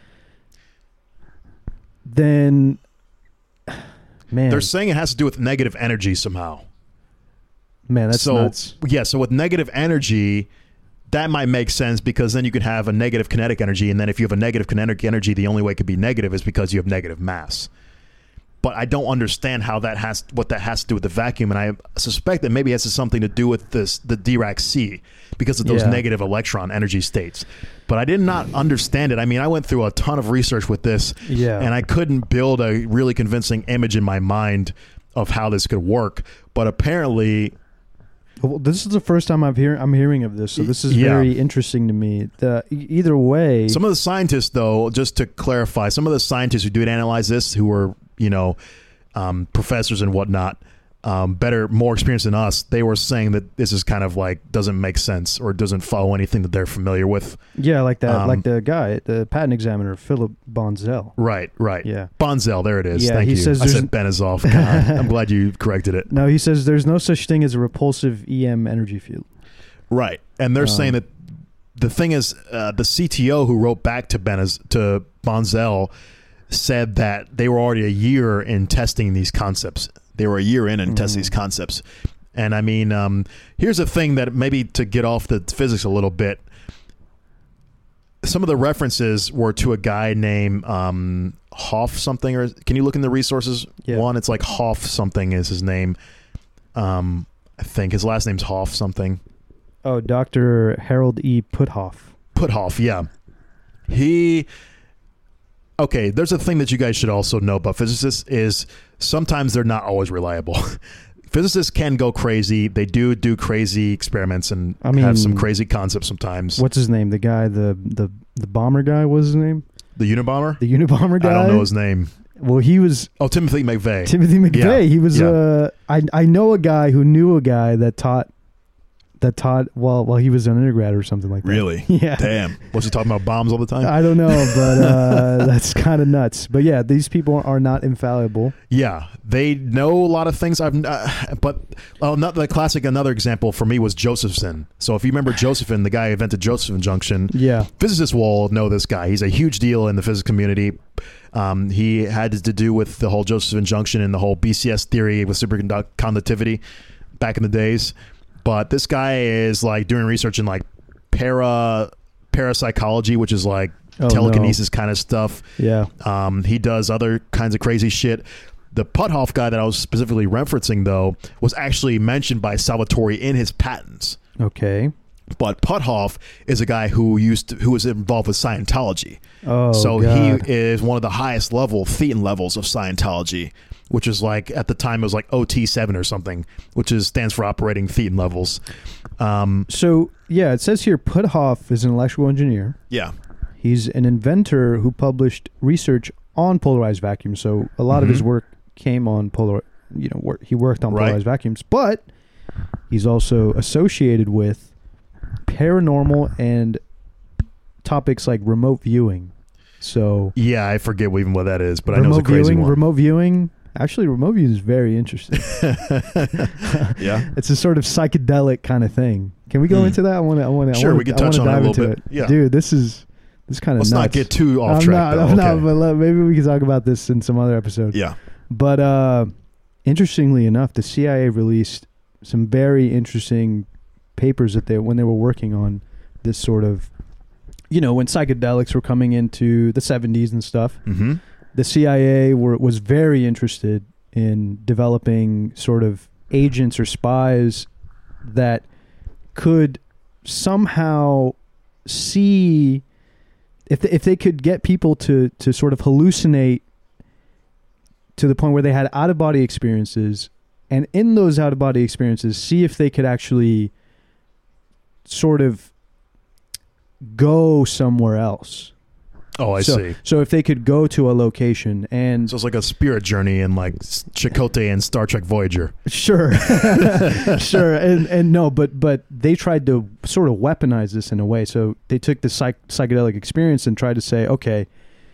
Then, man, they're saying it has to do with negative energy somehow. Man, that's nuts. Yeah, so with negative energy, that might make sense because then you could have a negative kinetic energy, and then if you have a negative kinetic energy, the only way it could be negative is because you have negative mass. But I don't understand how what that has to do with the vacuum, and I suspect that maybe it has something to do with the Dirac-C because of those negative electron energy states. But I did not understand it. I mean, I went through a ton of research with this, and I couldn't build a really convincing image in my mind of how this could work. But apparently, well, this is the first time I'm hearing of this, so this is very interesting to me. Either way, some of the scientists, though, just to clarify, some of the scientists who did analyze this, who were professors and whatnot, more experienced than us, they were saying that this is kind of like doesn't make sense or doesn't follow anything that they're familiar with. Yeah, like that, like the guy, the patent examiner, Philip Bonzel. Right. Yeah, Bonzel, there it is. Yeah, Thank you. Says I said Benazov. God, I'm glad you corrected it. No, he says there's no such thing as a repulsive EM energy field. Right, and they're saying that the thing is, the CTO who wrote back to Bonzel said that they were already a year in testing these concepts. They were a year in and testing these concepts. And I mean, here's a thing that maybe to get off the physics a little bit, some of the references were to a guy named Hoff something, or can you look in the resources? Yeah. One, it's like Hoff something is his name. I think his last name's Hoff something. Oh, Dr. Harold E. Puthoff. Puthoff, yeah. Okay, there's a thing that you guys should also know about physicists is sometimes they're not always reliable. Physicists can go crazy. They do crazy experiments and have some crazy concepts sometimes. What's his name? The guy, the bomber guy, what's his name? The Unabomber? The Unabomber guy? I don't know his name. Well, he was... Oh, Timothy McVeigh. Timothy McVeigh. Yeah. He was... I know a guy who knew a guy that taught while he was an undergrad or something like that. Really? Yeah. Damn. Was he talking about bombs all the time? I don't know, but that's kind of nuts. But yeah, these people are not infallible. Yeah, they know a lot of things. But not the classic. Another example for me was Josephson. So if you remember Josephson, the guy who invented Josephson junction, physicists will know this guy. He's a huge deal in the physics community. He had to do with the whole Josephson junction and the whole BCS theory with superconductivity back in the days. But this guy is like doing research in like parapsychology, which is like telekinesis kind of stuff. Yeah. He does other kinds of crazy shit. The Puthoff guy that I was specifically referencing, though, was actually mentioned by Salvatore in his patents. Okay. But Puthoff is a guy who was involved with Scientology. Oh, so God. He is one of the highest thetan levels of Scientology, which is like at the time it was like OT7 or something, which stands for operating thetan levels. So yeah, it says here Puthoff is an electrical engineer. Yeah, he's an inventor who published research on polarized vacuums. So a lot of his work came on he worked on polarized vacuums, but he's also associated with paranormal and topics like remote viewing. So yeah, I forget even what that is, but I know it's a crazy one. Remote viewing. Actually, remote viewing is very interesting. Yeah, it's a sort of psychedelic kind of thing. Can we go into that? I want to. Sure, we can touch on it a little bit. Yeah, dude, this kind of. Let's nuts. not get too off track. I'm not, but maybe we can talk about this in some other episode. Yeah. But interestingly enough, the CIA released some very interesting papers when they were working on this sort of, when psychedelics were coming into the 70s and stuff. Mm-hmm. The CIA was very interested in developing sort of agents or spies that could somehow see if they could get people to sort of hallucinate to the point where they had out-of-body experiences, and in those out-of-body experiences see if they could actually sort of go somewhere else. Oh, I see. So if they could go to a location and... So it's like a spirit journey in like Chakotay and Star Trek Voyager. Sure. Sure. And no, but they tried to sort of weaponize this in a way. So they took the psychedelic experience and tried to say, okay,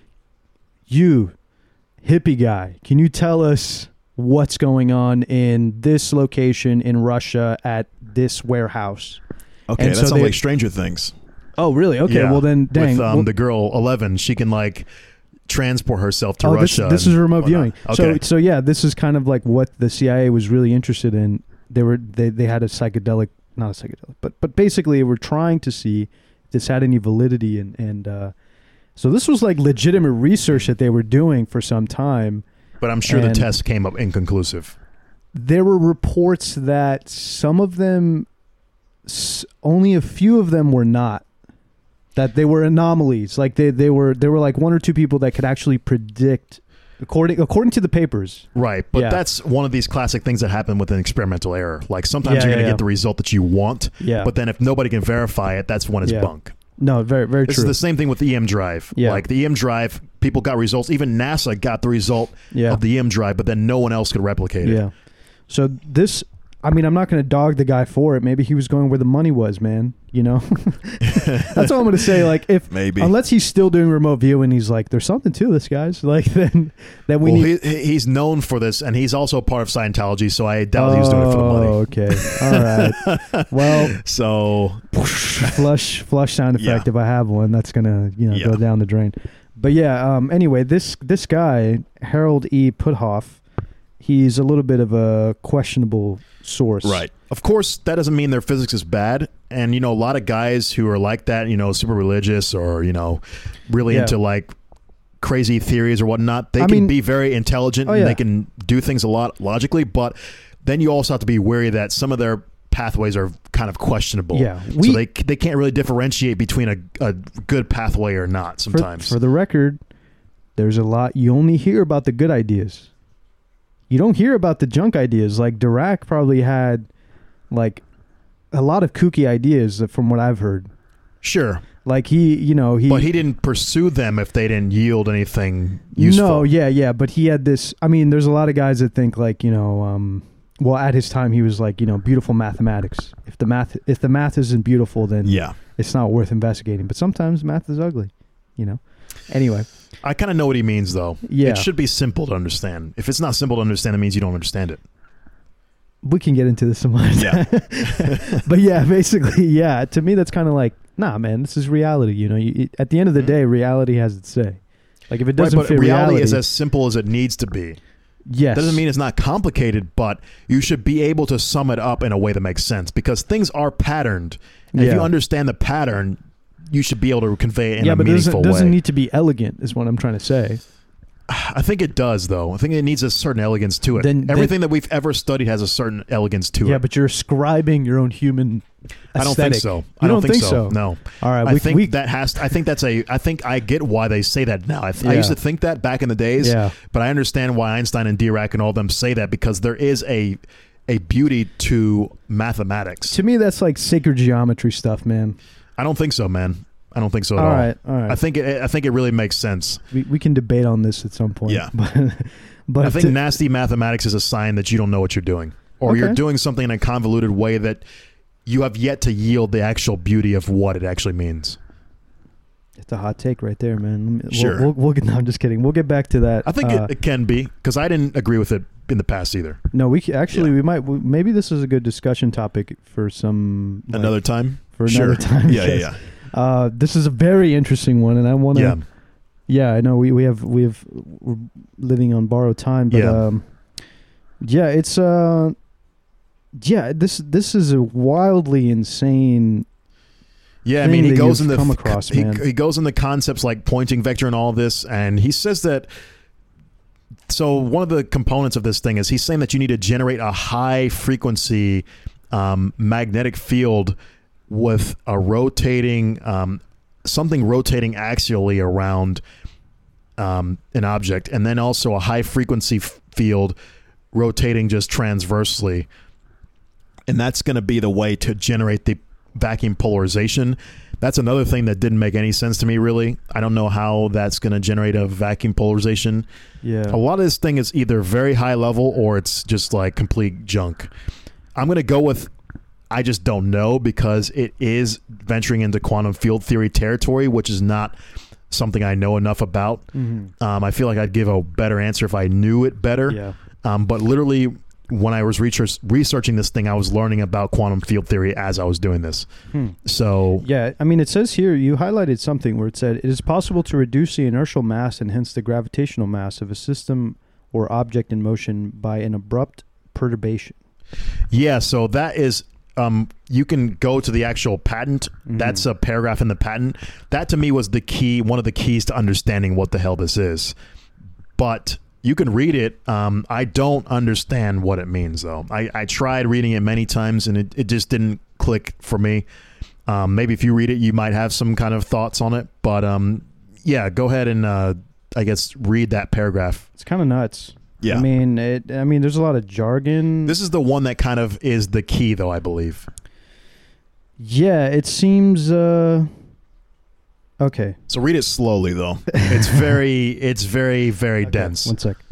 you, hippie guy, can you tell us what's going on in this location in Russia at this warehouse? Okay, that sounds like Stranger Things. Oh, really? Okay, yeah. Well then, dang. With the girl 11, she can like transport herself to Russia. This is remote viewing. Okay. So yeah, this is kind of like what the CIA was really interested in. They had a psychedelic, not a psychedelic, but basically we're trying to see if this had any validity, and so this was like legitimate research that they were doing for some time. But I'm sure the test came up inconclusive. There were reports that some of them, only a few of them were not. That they were anomalies, like they were like one or two people that could actually predict, according to the papers. Right, but that's one of these classic things that happen with an experimental error. Like sometimes you're going to get the result that you want, but then if nobody can verify it, that's when it's bunk. No, very, very true. This is the same thing with the EM drive. Yeah. Like the EM drive, people got results. Even NASA got the result of the EM drive, but then no one else could replicate it. Yeah. So this... I mean, I'm not going to dog the guy for it. Maybe he was going where the money was, man. That's all I'm going to say. Like, unless he's still doing remote viewing, he's like, there's something to this, guys. Like, then we need. He's known for this, and he's also part of Scientology. So I doubt he was doing it for the money. Okay, all right. Well, so flush sound effect. If I have one, that's gonna go down the drain. But yeah. Anyway, this guy Harold E. Puthoff, he's a little bit of a questionable source. Right. Of course, that doesn't mean their physics is bad. And, a lot of guys who are like that, super religious or, really into like crazy theories or whatnot, they can be very intelligent and they can do things a lot logically. But then you also have to be wary that some of their pathways are kind of questionable. Yeah. So they can't really differentiate between a good pathway or not sometimes. For the record, there's a lot. You only hear about the good ideas. You don't hear about the junk ideas. Like Dirac probably had like a lot of kooky ideas from what I've heard. Sure. Like he But he didn't pursue them if they didn't yield anything useful. No, yeah, but he had this, I mean, there's a lot of guys that think like, well, at his time he was like, beautiful mathematics. If the math isn't beautiful, then it's not worth investigating. But sometimes math is ugly, Anyway. I kind of know what he means, though. Yeah. It should be simple to understand. If it's not simple to understand, it means you don't understand it. We can get into this some more. Yeah. But yeah, basically, to me, that's kind of like, nah, man, this is reality. At the end of the day, reality has its say. Like, if it doesn't fit reality is as simple as it needs to be. Yes. That doesn't mean it's not complicated, but you should be able to sum it up in a way that makes sense because things are patterned. And if you understand the pattern, you should be able to convey it in a meaningful way. It doesn't need to be elegant, is what I'm trying to say. I think it does, though. I think it needs a certain elegance to it. Everything that we've ever studied has a certain elegance to it. Yeah, but you're ascribing your own human aesthetic. I don't think so. I don't think so. No. All right. I think I get why they say that now. I used to think that back in the days, but I understand why Einstein and Dirac and all of them say that because there is a beauty to mathematics. To me, that's like sacred geometry stuff, man. I don't think so, man. I don't think so at all. All right. I think it really makes sense. We can debate on this at some point. Yeah. but I think nasty mathematics is a sign that you don't know what you're doing. Or you're doing something in a convoluted way that you have yet to yield the actual beauty of what it actually means. It's a hot take right there, man. Sure. We'll get, no, I'm just kidding. We'll get back to that. I think it can be, because I didn't agree with it in the past either. No, we might. Maybe this is a good discussion topic for some... Another time? For another time. Yeah. This is a very interesting one, and I want to... Yeah, I know we're living on borrowed time, but it's this is a wildly insane. Yeah, I mean, he goes in he goes into concepts like Poynting vector and all this, and he says that. So one of the components of this thing is he's saying that you need to generate a high frequency magnetic field with a rotating something rotating axially around an object, and then also a high frequency field rotating just transversely, and that's going to be the way to generate the vacuum polarization. That's another thing that didn't make any sense to me, really. I don't know how that's going to generate a vacuum polarization. Yeah, a lot of this thing is either very high level or it's just like complete junk. I'm going to go with I just don't know, because it is venturing into quantum field theory territory, which is not something I know enough about. I feel like I'd give a better answer if I knew it better. Yeah. But literally, when I was researching this thing, I was learning about quantum field theory as I was doing this. So yeah, I mean, it says here, you highlighted something where it said, it is possible to reduce the inertial mass and hence the gravitational mass of a system or object in motion by an abrupt perturbation. Yeah, so that is... you can go to the actual patent. That's a paragraph in the patent. That to me was the key, one of the keys to understanding what the hell this is. But you can read it. I don't understand what it means, though. I tried reading it many times, and it just didn't click for me. Maybe if you read it, you might have some kind of thoughts on it. But yeah, go ahead and I guess read that paragraph. It's kind of nuts. Yeah. I mean, there's a lot of jargon. This is the one that kind of is the key, though, I believe. Yeah, it seems... okay. So read it slowly, though. It's very, very Okay, dense. One sec.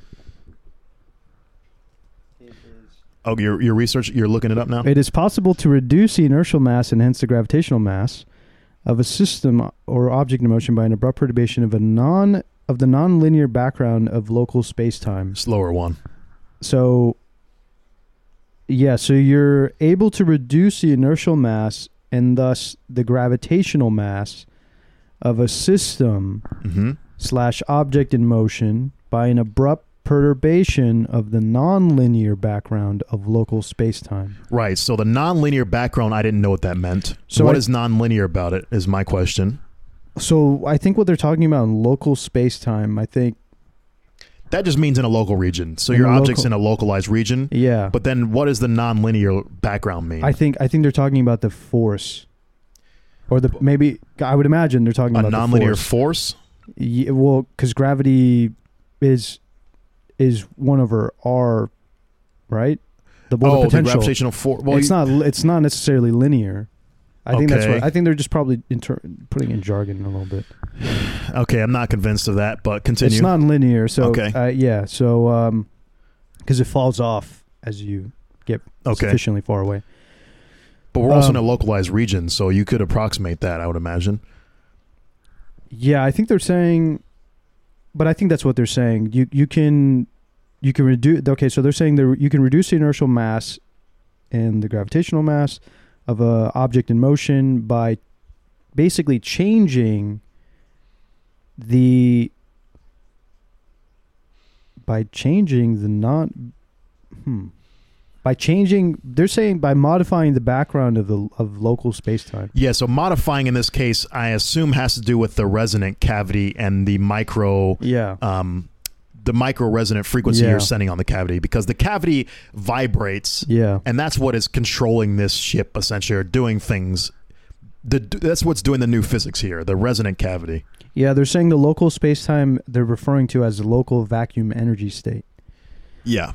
Oh, your research, you're looking it up now? It is possible to reduce the inertial mass and hence the gravitational mass of a system or object in motion by an abrupt perturbation of the nonlinear background of local space-time. Slower one. So, yeah, so you're able to reduce the inertial mass and thus the gravitational mass of a system / object in motion by an abrupt perturbation of the nonlinear background of local space-time. Right, so the nonlinear background, I didn't know what that meant. So what is nonlinear about it is my question. So I think what they're talking about in local space-time, I think... That just means in a local region. So your object's in a localized region. Yeah. But then what does the nonlinear background mean? I think they're talking about the force. Or maybe, I would imagine they're talking about a nonlinear force? Yeah, well, because gravity is 1 over R, right? The potential. The gravitational force. Well, it's not necessarily linear. I think that's what I think they're just probably putting in jargon a little bit. Okay, I'm not convinced of that, but continue. It's non-linear, so okay. Yeah, so because it falls off as you get sufficiently far away. But we're also in a localized region, so you could approximate that, I would imagine. Yeah, I think they're saying, but I think that's what they're saying. You can reduce. Okay, so they're saying that you can reduce the inertial mass and the gravitational mass of a object in motion by basically changing the they're saying by modifying the background of local space-time. Yeah, so modifying in this case, I assume, has to do with the resonant cavity and the micro resonant frequency you're sending on the cavity, because the cavity vibrates, and that's what is controlling this ship, essentially, or doing things. That's what's doing the new physics here, the resonant cavity. Yeah, they're saying the local space-time they're referring to as the local vacuum energy state. Yeah.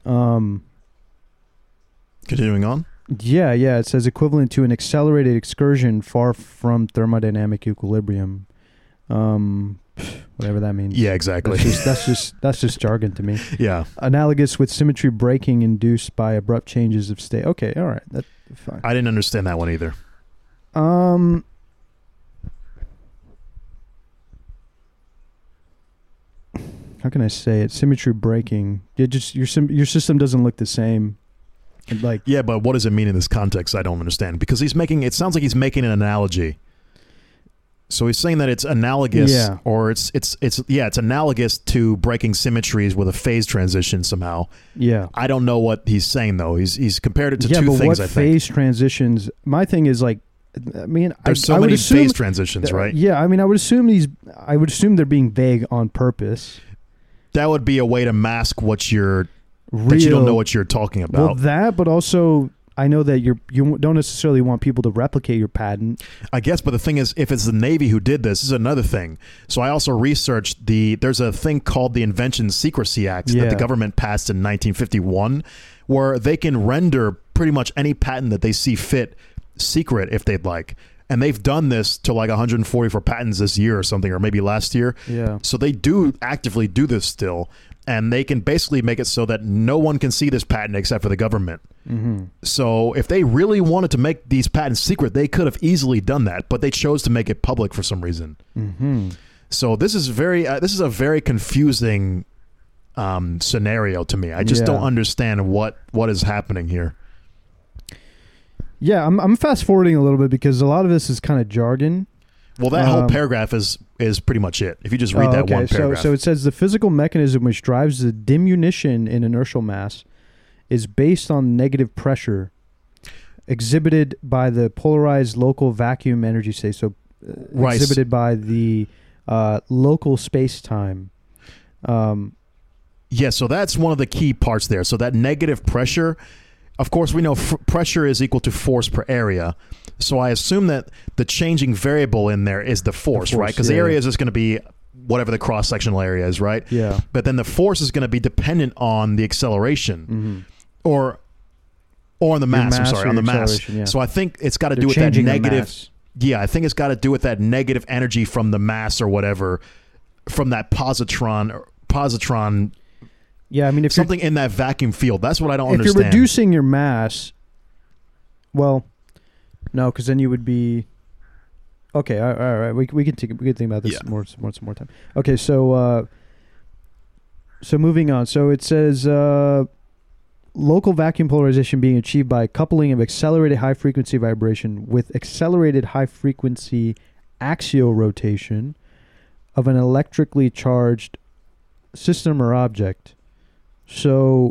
Continuing on? Yeah, it says equivalent to an accelerated excursion far from thermodynamic equilibrium. Whatever that means. Yeah, exactly. That's just jargon to me. Yeah. Analogous with symmetry breaking induced by abrupt changes of state. Okay, all right. That's fine. I didn't understand that one either. How can I say it? Symmetry breaking. Your system doesn't look the same. Yeah, but what does it mean in this context? I don't understand, because it sounds like he's making an analogy. So he's saying that it's analogous, or it's analogous to breaking symmetries with a phase transition somehow. Yeah. I don't know what he's saying though. He's compared it to two but things. What phase transitions? My thing is like, I mean, there's so many phase transitions, right? Yeah, I mean, I would assume they're being vague on purpose. That would be a way to mask that you don't know what you're talking about. Well, that, but also, I know that you don't necessarily want people to replicate your patent. I guess, but the thing is, if it's the Navy who did this is another thing. So I also researched there's a thing called the Invention Secrecy Act that the government passed in 1951, where they can render pretty much any patent that they see fit secret if they'd like. And they've done this to like 144 patents this year or something, or maybe last year. Yeah. So they do actively do this still. And they can basically make it so that no one can see this patent except for the government. Mm-hmm. So if they really wanted to make these patents secret, they could have easily done that, but they chose to make it public for some reason. Mm-hmm. So this is a very confusing scenario to me. I just don't understand what is happening here. Yeah, I'm fast forwarding a little bit because a lot of this is kind of jargon. Well, that whole paragraph is pretty much it. If you just read that one paragraph. So it says the physical mechanism which drives the diminution in inertial mass is based on negative pressure exhibited by the polarized local vacuum energy state. So exhibited by the local space-time. Yeah, so that's one of the key parts there. So that negative pressure, of course, we know pressure is equal to force per area. So I assume that the changing variable in there is the force, right? Because the area is just going to be whatever the cross-sectional area is, right? Yeah. But then the force is going to be dependent on the acceleration, or on the mass. On the mass. Yeah. So I think it's got to do with that negative. Yeah, I think it's got to do with that negative energy from the mass or whatever, from that positron. Yeah, I mean, if something in that vacuum field. That's what I don't understand. If you're reducing your mass, well, no, because then you would be. Okay, all right. We can think about this more some more time. Okay, so moving on. So it says local vacuum polarization being achieved by coupling of accelerated high frequency vibration with accelerated high frequency axial rotation of an electrically charged system or object. So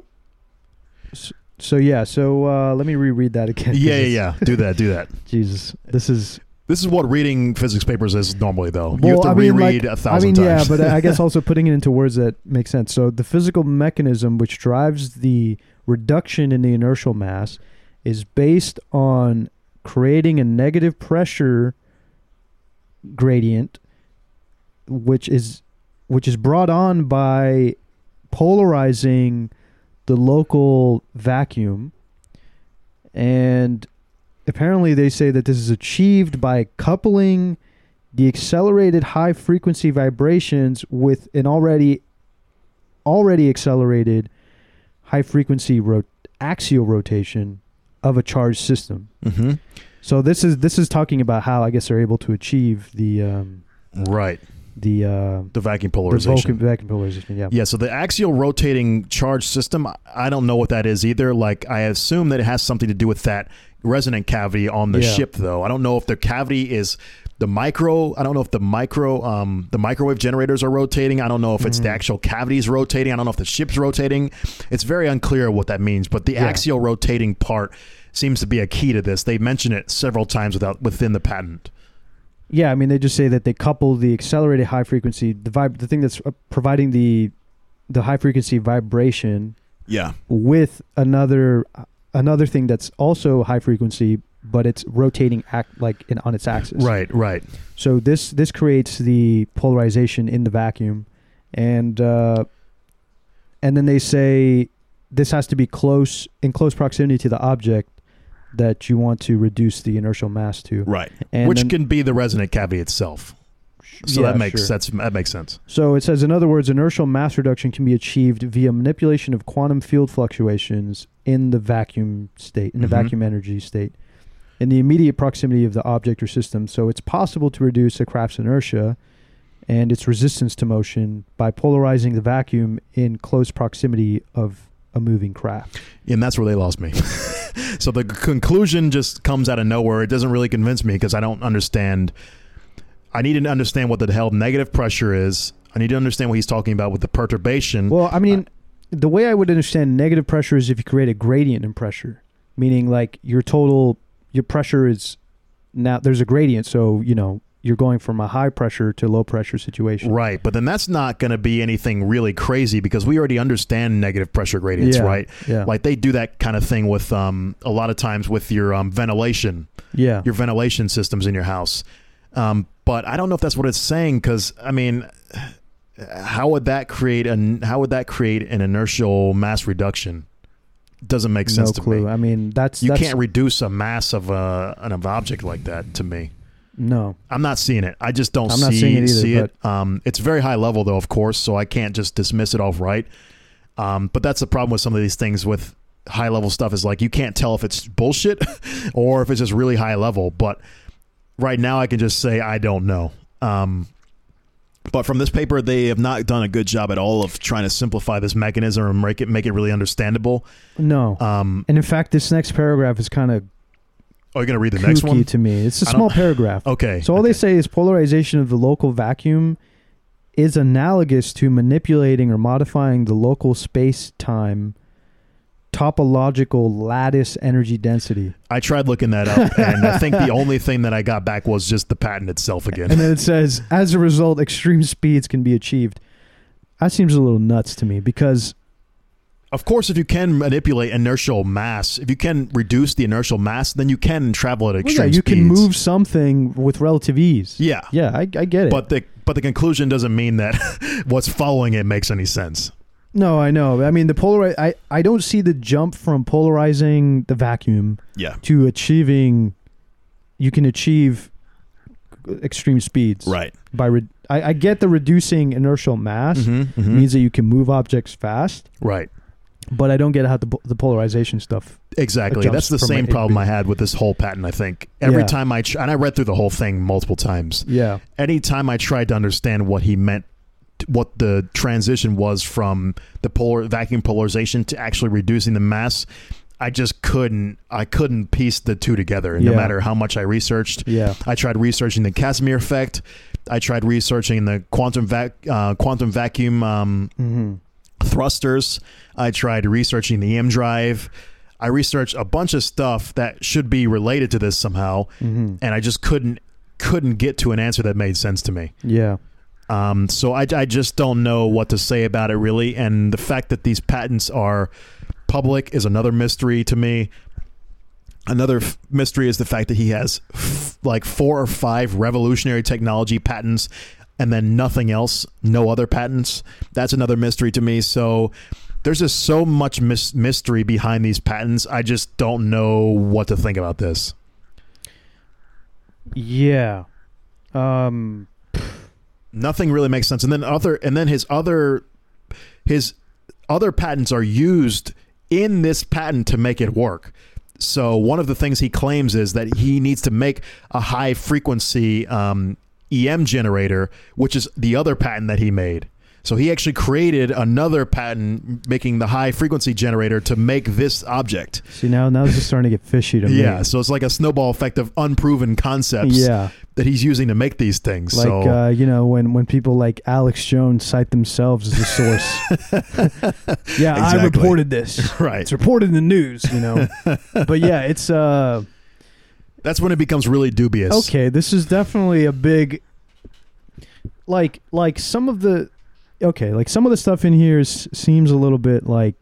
let me reread that again. Yeah. Do that. Jesus, this is what reading physics papers is normally, though. You have to reread 1,000 times. Yeah, but I guess also putting it into words that make sense. So the physical mechanism which drives the reduction in the inertial mass is based on creating a negative pressure gradient, which is brought on by polarizing the local vacuum, and apparently they say that this is achieved by coupling the accelerated high frequency vibrations with an already accelerated high frequency axial rotation of a charged system. Mm-hmm. So this is talking about how I guess they're able to achieve the vacuum polarization. The vacuum polarization, yeah. Yeah, so the axial rotating charge system, I don't know what that is either. Like, I assume that it has something to do with that resonant cavity on the ship, though. I don't know if the cavity is the micro. I don't know if the microwave generators are rotating. I don't know if it's the actual cavities rotating. I don't know if the ship's rotating. It's very unclear what that means. But the axial rotating part seems to be a key to this. They mention it several times within the patent. Yeah, I mean, they just say that they couple the accelerated high frequency, the thing that's providing the high frequency vibration, with another thing that's also high frequency, but it's rotating on its axis. Right. So this creates the polarization in the vacuum, and then they say this has to be in close proximity to the object that you want to reduce the inertial mass to. Right. Which can be the resonant cavity itself. So that makes sense. So it says, in other words, inertial mass reduction can be achieved via manipulation of quantum field fluctuations in the vacuum state, in the vacuum energy state, in the immediate proximity of the object or system. So it's possible to reduce a craft's inertia and its resistance to motion by polarizing the vacuum in close proximity of a moving craft. And that's where they lost me. So the conclusion just comes out of nowhere. It doesn't really convince me because I don't understand I need to understand what the hell negative pressure is. I need to understand what he's talking about with the perturbation. Well, I mean, the way I would understand negative pressure is if you create a gradient in pressure, meaning like your pressure is now there's a gradient. So, you're going from a high pressure to low pressure situation. Right. But then that's not going to be anything really crazy because we already understand negative pressure gradients, right? Yeah. Like they do that kind of thing with a lot of times with your ventilation. Yeah. Your ventilation systems in your house. But I don't know if that's what it's saying because, I mean, how would that create an inertial mass reduction? Doesn't make sense to me. No clue. I mean, you can't reduce a mass of an object like that to me. No, I'm not seeing it. I just don't I'm not seeing it either, it. It's very high level though, of course, so I can't just dismiss it outright. But that's the problem with some of these things with high level stuff is like you can't tell if it's bullshit or if it's just really high level. But right now I can just say I don't know. But from this paper, they have not done a good job at all of trying to simplify this mechanism or make it really understandable. No. And in fact, this next paragraph is kind of you're going to read the next one? To me. It's a small paragraph. Okay. So all they say is polarization of the local vacuum is analogous to manipulating or modifying the local space-time topological lattice energy density. I tried looking that up, and I think the only thing that I got back was just the patent itself again. And then it says, as a result, extreme speeds can be achieved. That seems a little nuts to me because... Of course, if you can manipulate inertial mass, if you can reduce the inertial mass, then you can travel at extreme speeds. You speeds. Can move something with relative ease. Yeah. Yeah, I get it. But the conclusion doesn't mean that what's following it makes any sense. No, I know. I mean, I don't see the jump from polarizing the vacuum to achieving... You can achieve extreme speeds. Right. I get the reducing inertial mass means that you can move objects fast. Right. But I don't get how the polarization stuff. Exactly. That's the same problem I had with this whole patent, I think. Every time and I read through the whole thing multiple times. Yeah. Anytime I tried to understand what he meant, what the transition was from the vacuum polarization to actually reducing the mass, I just couldn't piece the two together. And no matter how much I researched. Yeah. I tried researching the Casimir effect. I tried researching the quantum vacuum thrusters. I tried researching the EM drive. I researched a bunch of stuff that should be related to this somehow, and I just couldn't get to an answer that made sense to me. Yeah. So I just don't know what to say about it really, and the fact that these patents are public is another mystery to me. Another mystery is the fact that he has like 4 or 5 revolutionary technology patents and then nothing else, no other patents. That's another mystery to me. So there's just so much mystery behind these patents. I just don't know what to think about this. Yeah. Nothing really makes sense. And then his other patents are used in this patent to make it work. So one of the things he claims is that he needs to make a high frequency EM generator, which is the other patent that he made. So he actually created another patent making the high frequency generator to make this object. See, now it's just starting to get fishy to me. Yeah, so it's like a snowball effect of unproven concepts that he's using to make these things. Like, when people like Alex Jones cite themselves as a source. Exactly. I reported this. Right. It's reported in the news, But yeah, it's... That's when it becomes really dubious. Okay, this is definitely a big... Like some of the... Okay, like some of the stuff in here seems a little bit like,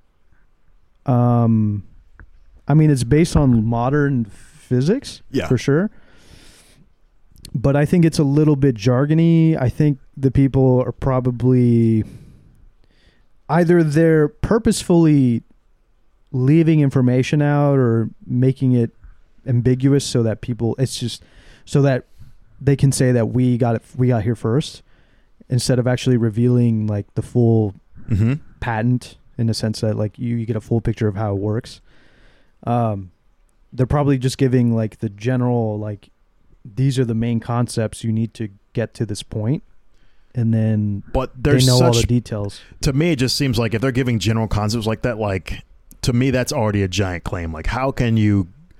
I mean, it's based on modern physics, for sure. But I think it's a little bit jargony. I think the people are probably either they're purposefully leaving information out or making it ambiguous so that so that they can say that we got here first, instead of actually revealing like the full patent in the sense that like you get a full picture of how it works. They're probably just giving like the general, like, these are the main concepts you need to get to this point. And then they know all the details. To me, it just seems like if they're giving general concepts like that, like, to me, that's already a giant claim. Like, how can you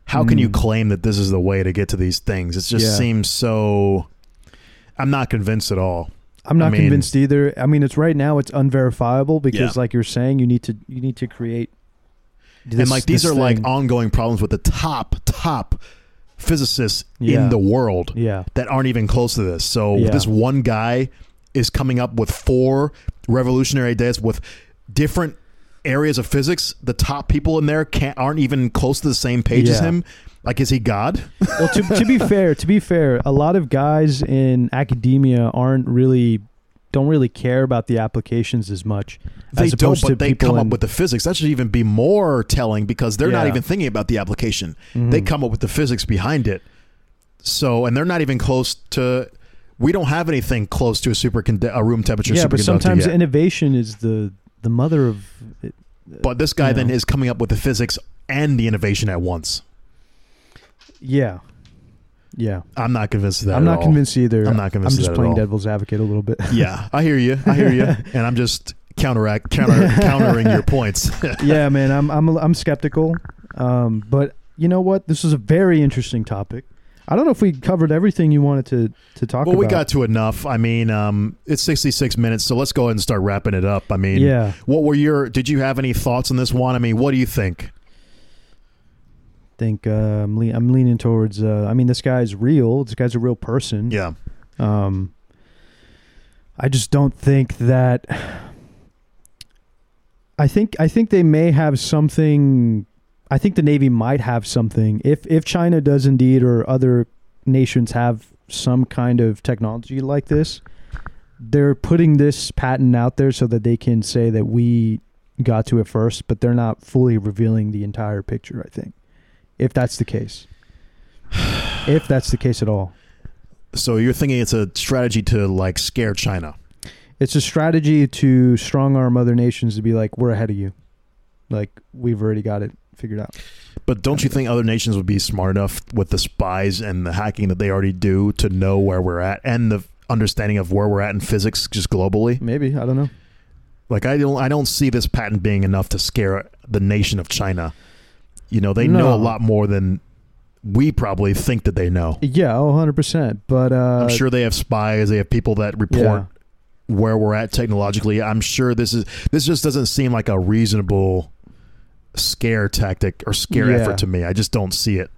How can you claim that this is the way to get to these things? It just seems so... I'm not convinced at all. I'm not convinced either. I mean, it's right now it's unverifiable because, like you're saying, you need to create. And like these are like ongoing problems with the top physicists in the world that aren't even close to this. So this one guy is coming up with 4 revolutionary ideas with different areas of physics. The top people in there aren't even close to the same page as him. Like, is he God? Well, to be fair, a lot of guys in academia don't really care about the applications as much. They don't, but they come up with the physics. That should even be more telling because they're not even thinking about the application. Mm-hmm. They come up with the physics behind it. So, and they're not even close to. We don't have anything close to a room temperature superconductor. Yeah, but sometimes innovation is the mother of. But this guy then is coming up with the physics and the innovation at once. Yeah. I'm not convinced of that. I'm not convinced either. I'm not convinced. I'm just playing devil's advocate a little bit. Yeah, I hear you, and I'm just countering your points. Yeah, man, I'm skeptical, but you know what? This is a very interesting topic. I don't know if we covered everything you wanted to talk about. Well, we got to enough. I mean, it's 66 minutes, so let's go ahead and start wrapping it up. I mean, did you have any thoughts on this one? I mean, what do you think? I'm leaning towards this guy's real. This guy's a real person. Yeah. I just don't think that. I think they may have something. I think the Navy might have something if China does indeed, or other nations have some kind of technology like this. They're putting this patent out there so that they can say that we got to it first, but they're not fully revealing the entire picture, I think. If that's the case. If that's the case at all. So you're thinking it's a strategy to like scare China? It's a strategy to strong arm other nations to be like, we're ahead of you. Like, we've already got it figured out. But don't you think other nations would be smart enough with the spies and the hacking that they already do to know where we're at and the understanding of where we're at in physics just globally? Maybe. I don't know. Like, I don't see this patent being enough to scare the nation of China. You know, they know a lot more than we probably think that they know. Yeah, 100%. But I'm sure they have spies. They have people that report where we're at technologically. I'm sure this just doesn't seem like a reasonable scare tactic or scare effort to me. I just don't see it.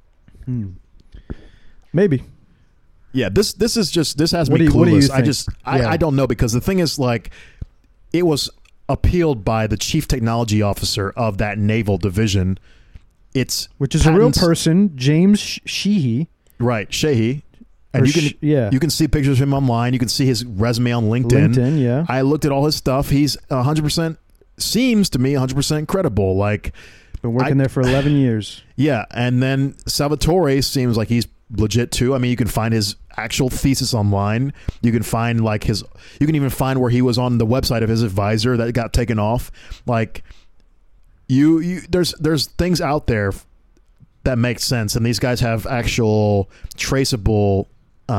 Maybe. Yeah, this has me clueless. I don't know, because the thing is, like, it was appealed by the chief technology officer of that naval division. Which is a real person, James Sheehy. Right, Sheehy. And you can see pictures of him online. You can see his resume on LinkedIn. Yeah. I looked at all his stuff. He's 100%, seems to me 100% credible. Like, been working there for 11 years. Yeah, and then Salvatore seems like he's legit too. I mean, you can find his actual thesis online. You can find you can even find where he was on the website of his advisor that got taken off. Like, there's things out there that make sense, and these guys have actual traceable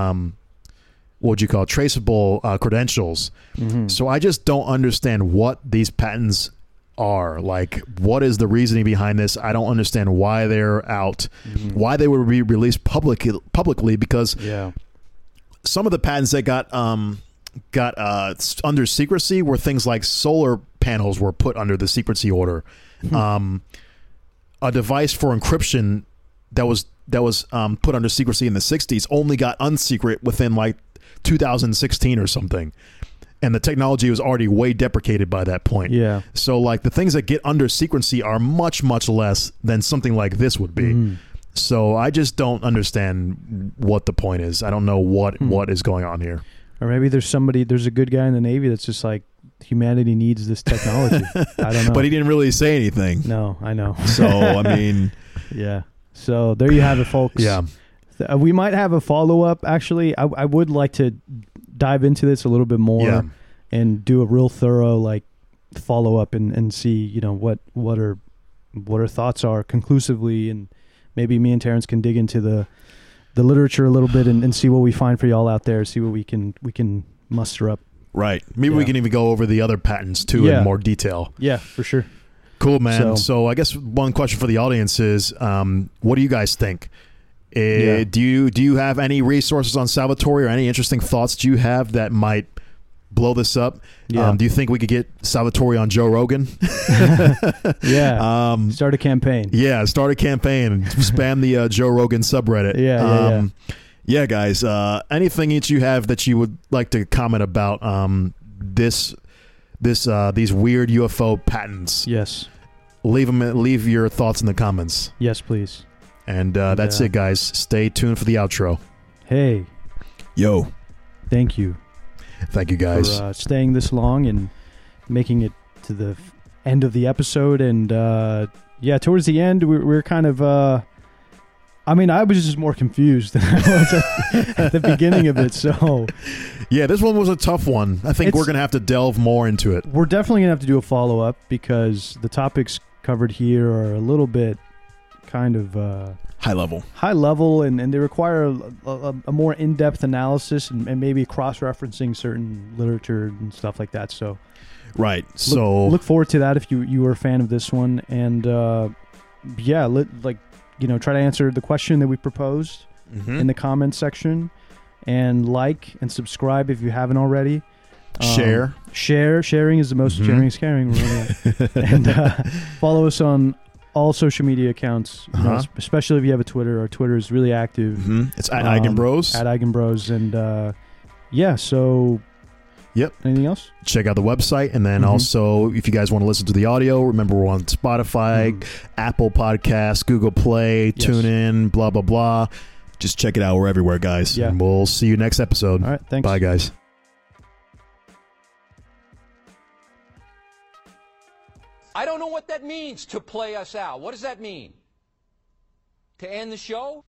credentials. Mm-hmm. So I just don't understand what these patents are. Like, what is the reasoning behind this? I don't understand why they're out, why they would be released publicly, because some of the patents that got under secrecy were things like solar panels were put under the secrecy order. A device for encryption that was put under secrecy in the 60s only got unsecret within like 2016 or something. And the technology was already way deprecated by that point. Yeah. So, like, the things that get under secrecy are much, much less than something like this would be. So I just don't understand what the point is. I don't know what is going on here. Or maybe there's a good guy in the Navy that's just like, humanity needs this technology. I don't know. But he didn't really say anything. No, I know. So, I mean. Yeah. So there you have it, folks. Yeah. We might have a follow-up, actually. I would like to dive into this a little bit more and do a real thorough follow-up and see, what our thoughts are conclusively, and maybe me and Terrence can dig into the literature a little bit and see what we find for y'all out there, see what we can muster up. Right. Maybe we can even go over the other patents too in more detail. Yeah, for sure. Cool. Cool, man. So I guess one question for the audience is, what do you guys think? Do you have any resources on Salvatore or any interesting thoughts that you have that might blow this up? Do you think we could get Salvatore on Joe Rogan? Start a campaign. Start a campaign and spam the Joe Rogan subreddit. Yeah, guys. Anything that you have that you would like to comment about these weird UFO patents? Yes. Leave your thoughts in the comments. Yes, please. And that's it, guys. Stay tuned for the outro. Hey. Yo. Thank you. Thank you, guys. For staying this long and making it to the end of the episode. And, towards the end, we're kind of... I was just more confused than I was at the beginning of it, so... Yeah, this one was a tough one. I think we're going to have to delve more into it. We're definitely going to have to do a follow-up because the topics covered here are a little bit kind of... High level, and they require a more in-depth analysis and maybe cross-referencing certain literature and stuff like that, so... Right, Look forward to that if you were a fan of this one, and try to answer the question that we proposed in the comments section, and like and subscribe if you haven't already. Sharing is the most sharing is caring. And follow us on all social media accounts, especially if you have a Twitter. Our Twitter is really active. It's at Eigenbros. At Eigenbros, and so. Yep. Anything else? Check out the website. And then also, if you guys want to listen to the audio, remember we're on Spotify, Apple Podcasts, Google Play, TuneIn, blah, blah, blah. Just check it out. We're everywhere, guys. Yeah. And we'll see you next episode. All right. Thanks. Bye, guys. I don't know what that means, to play us out. What does that mean? To end the show?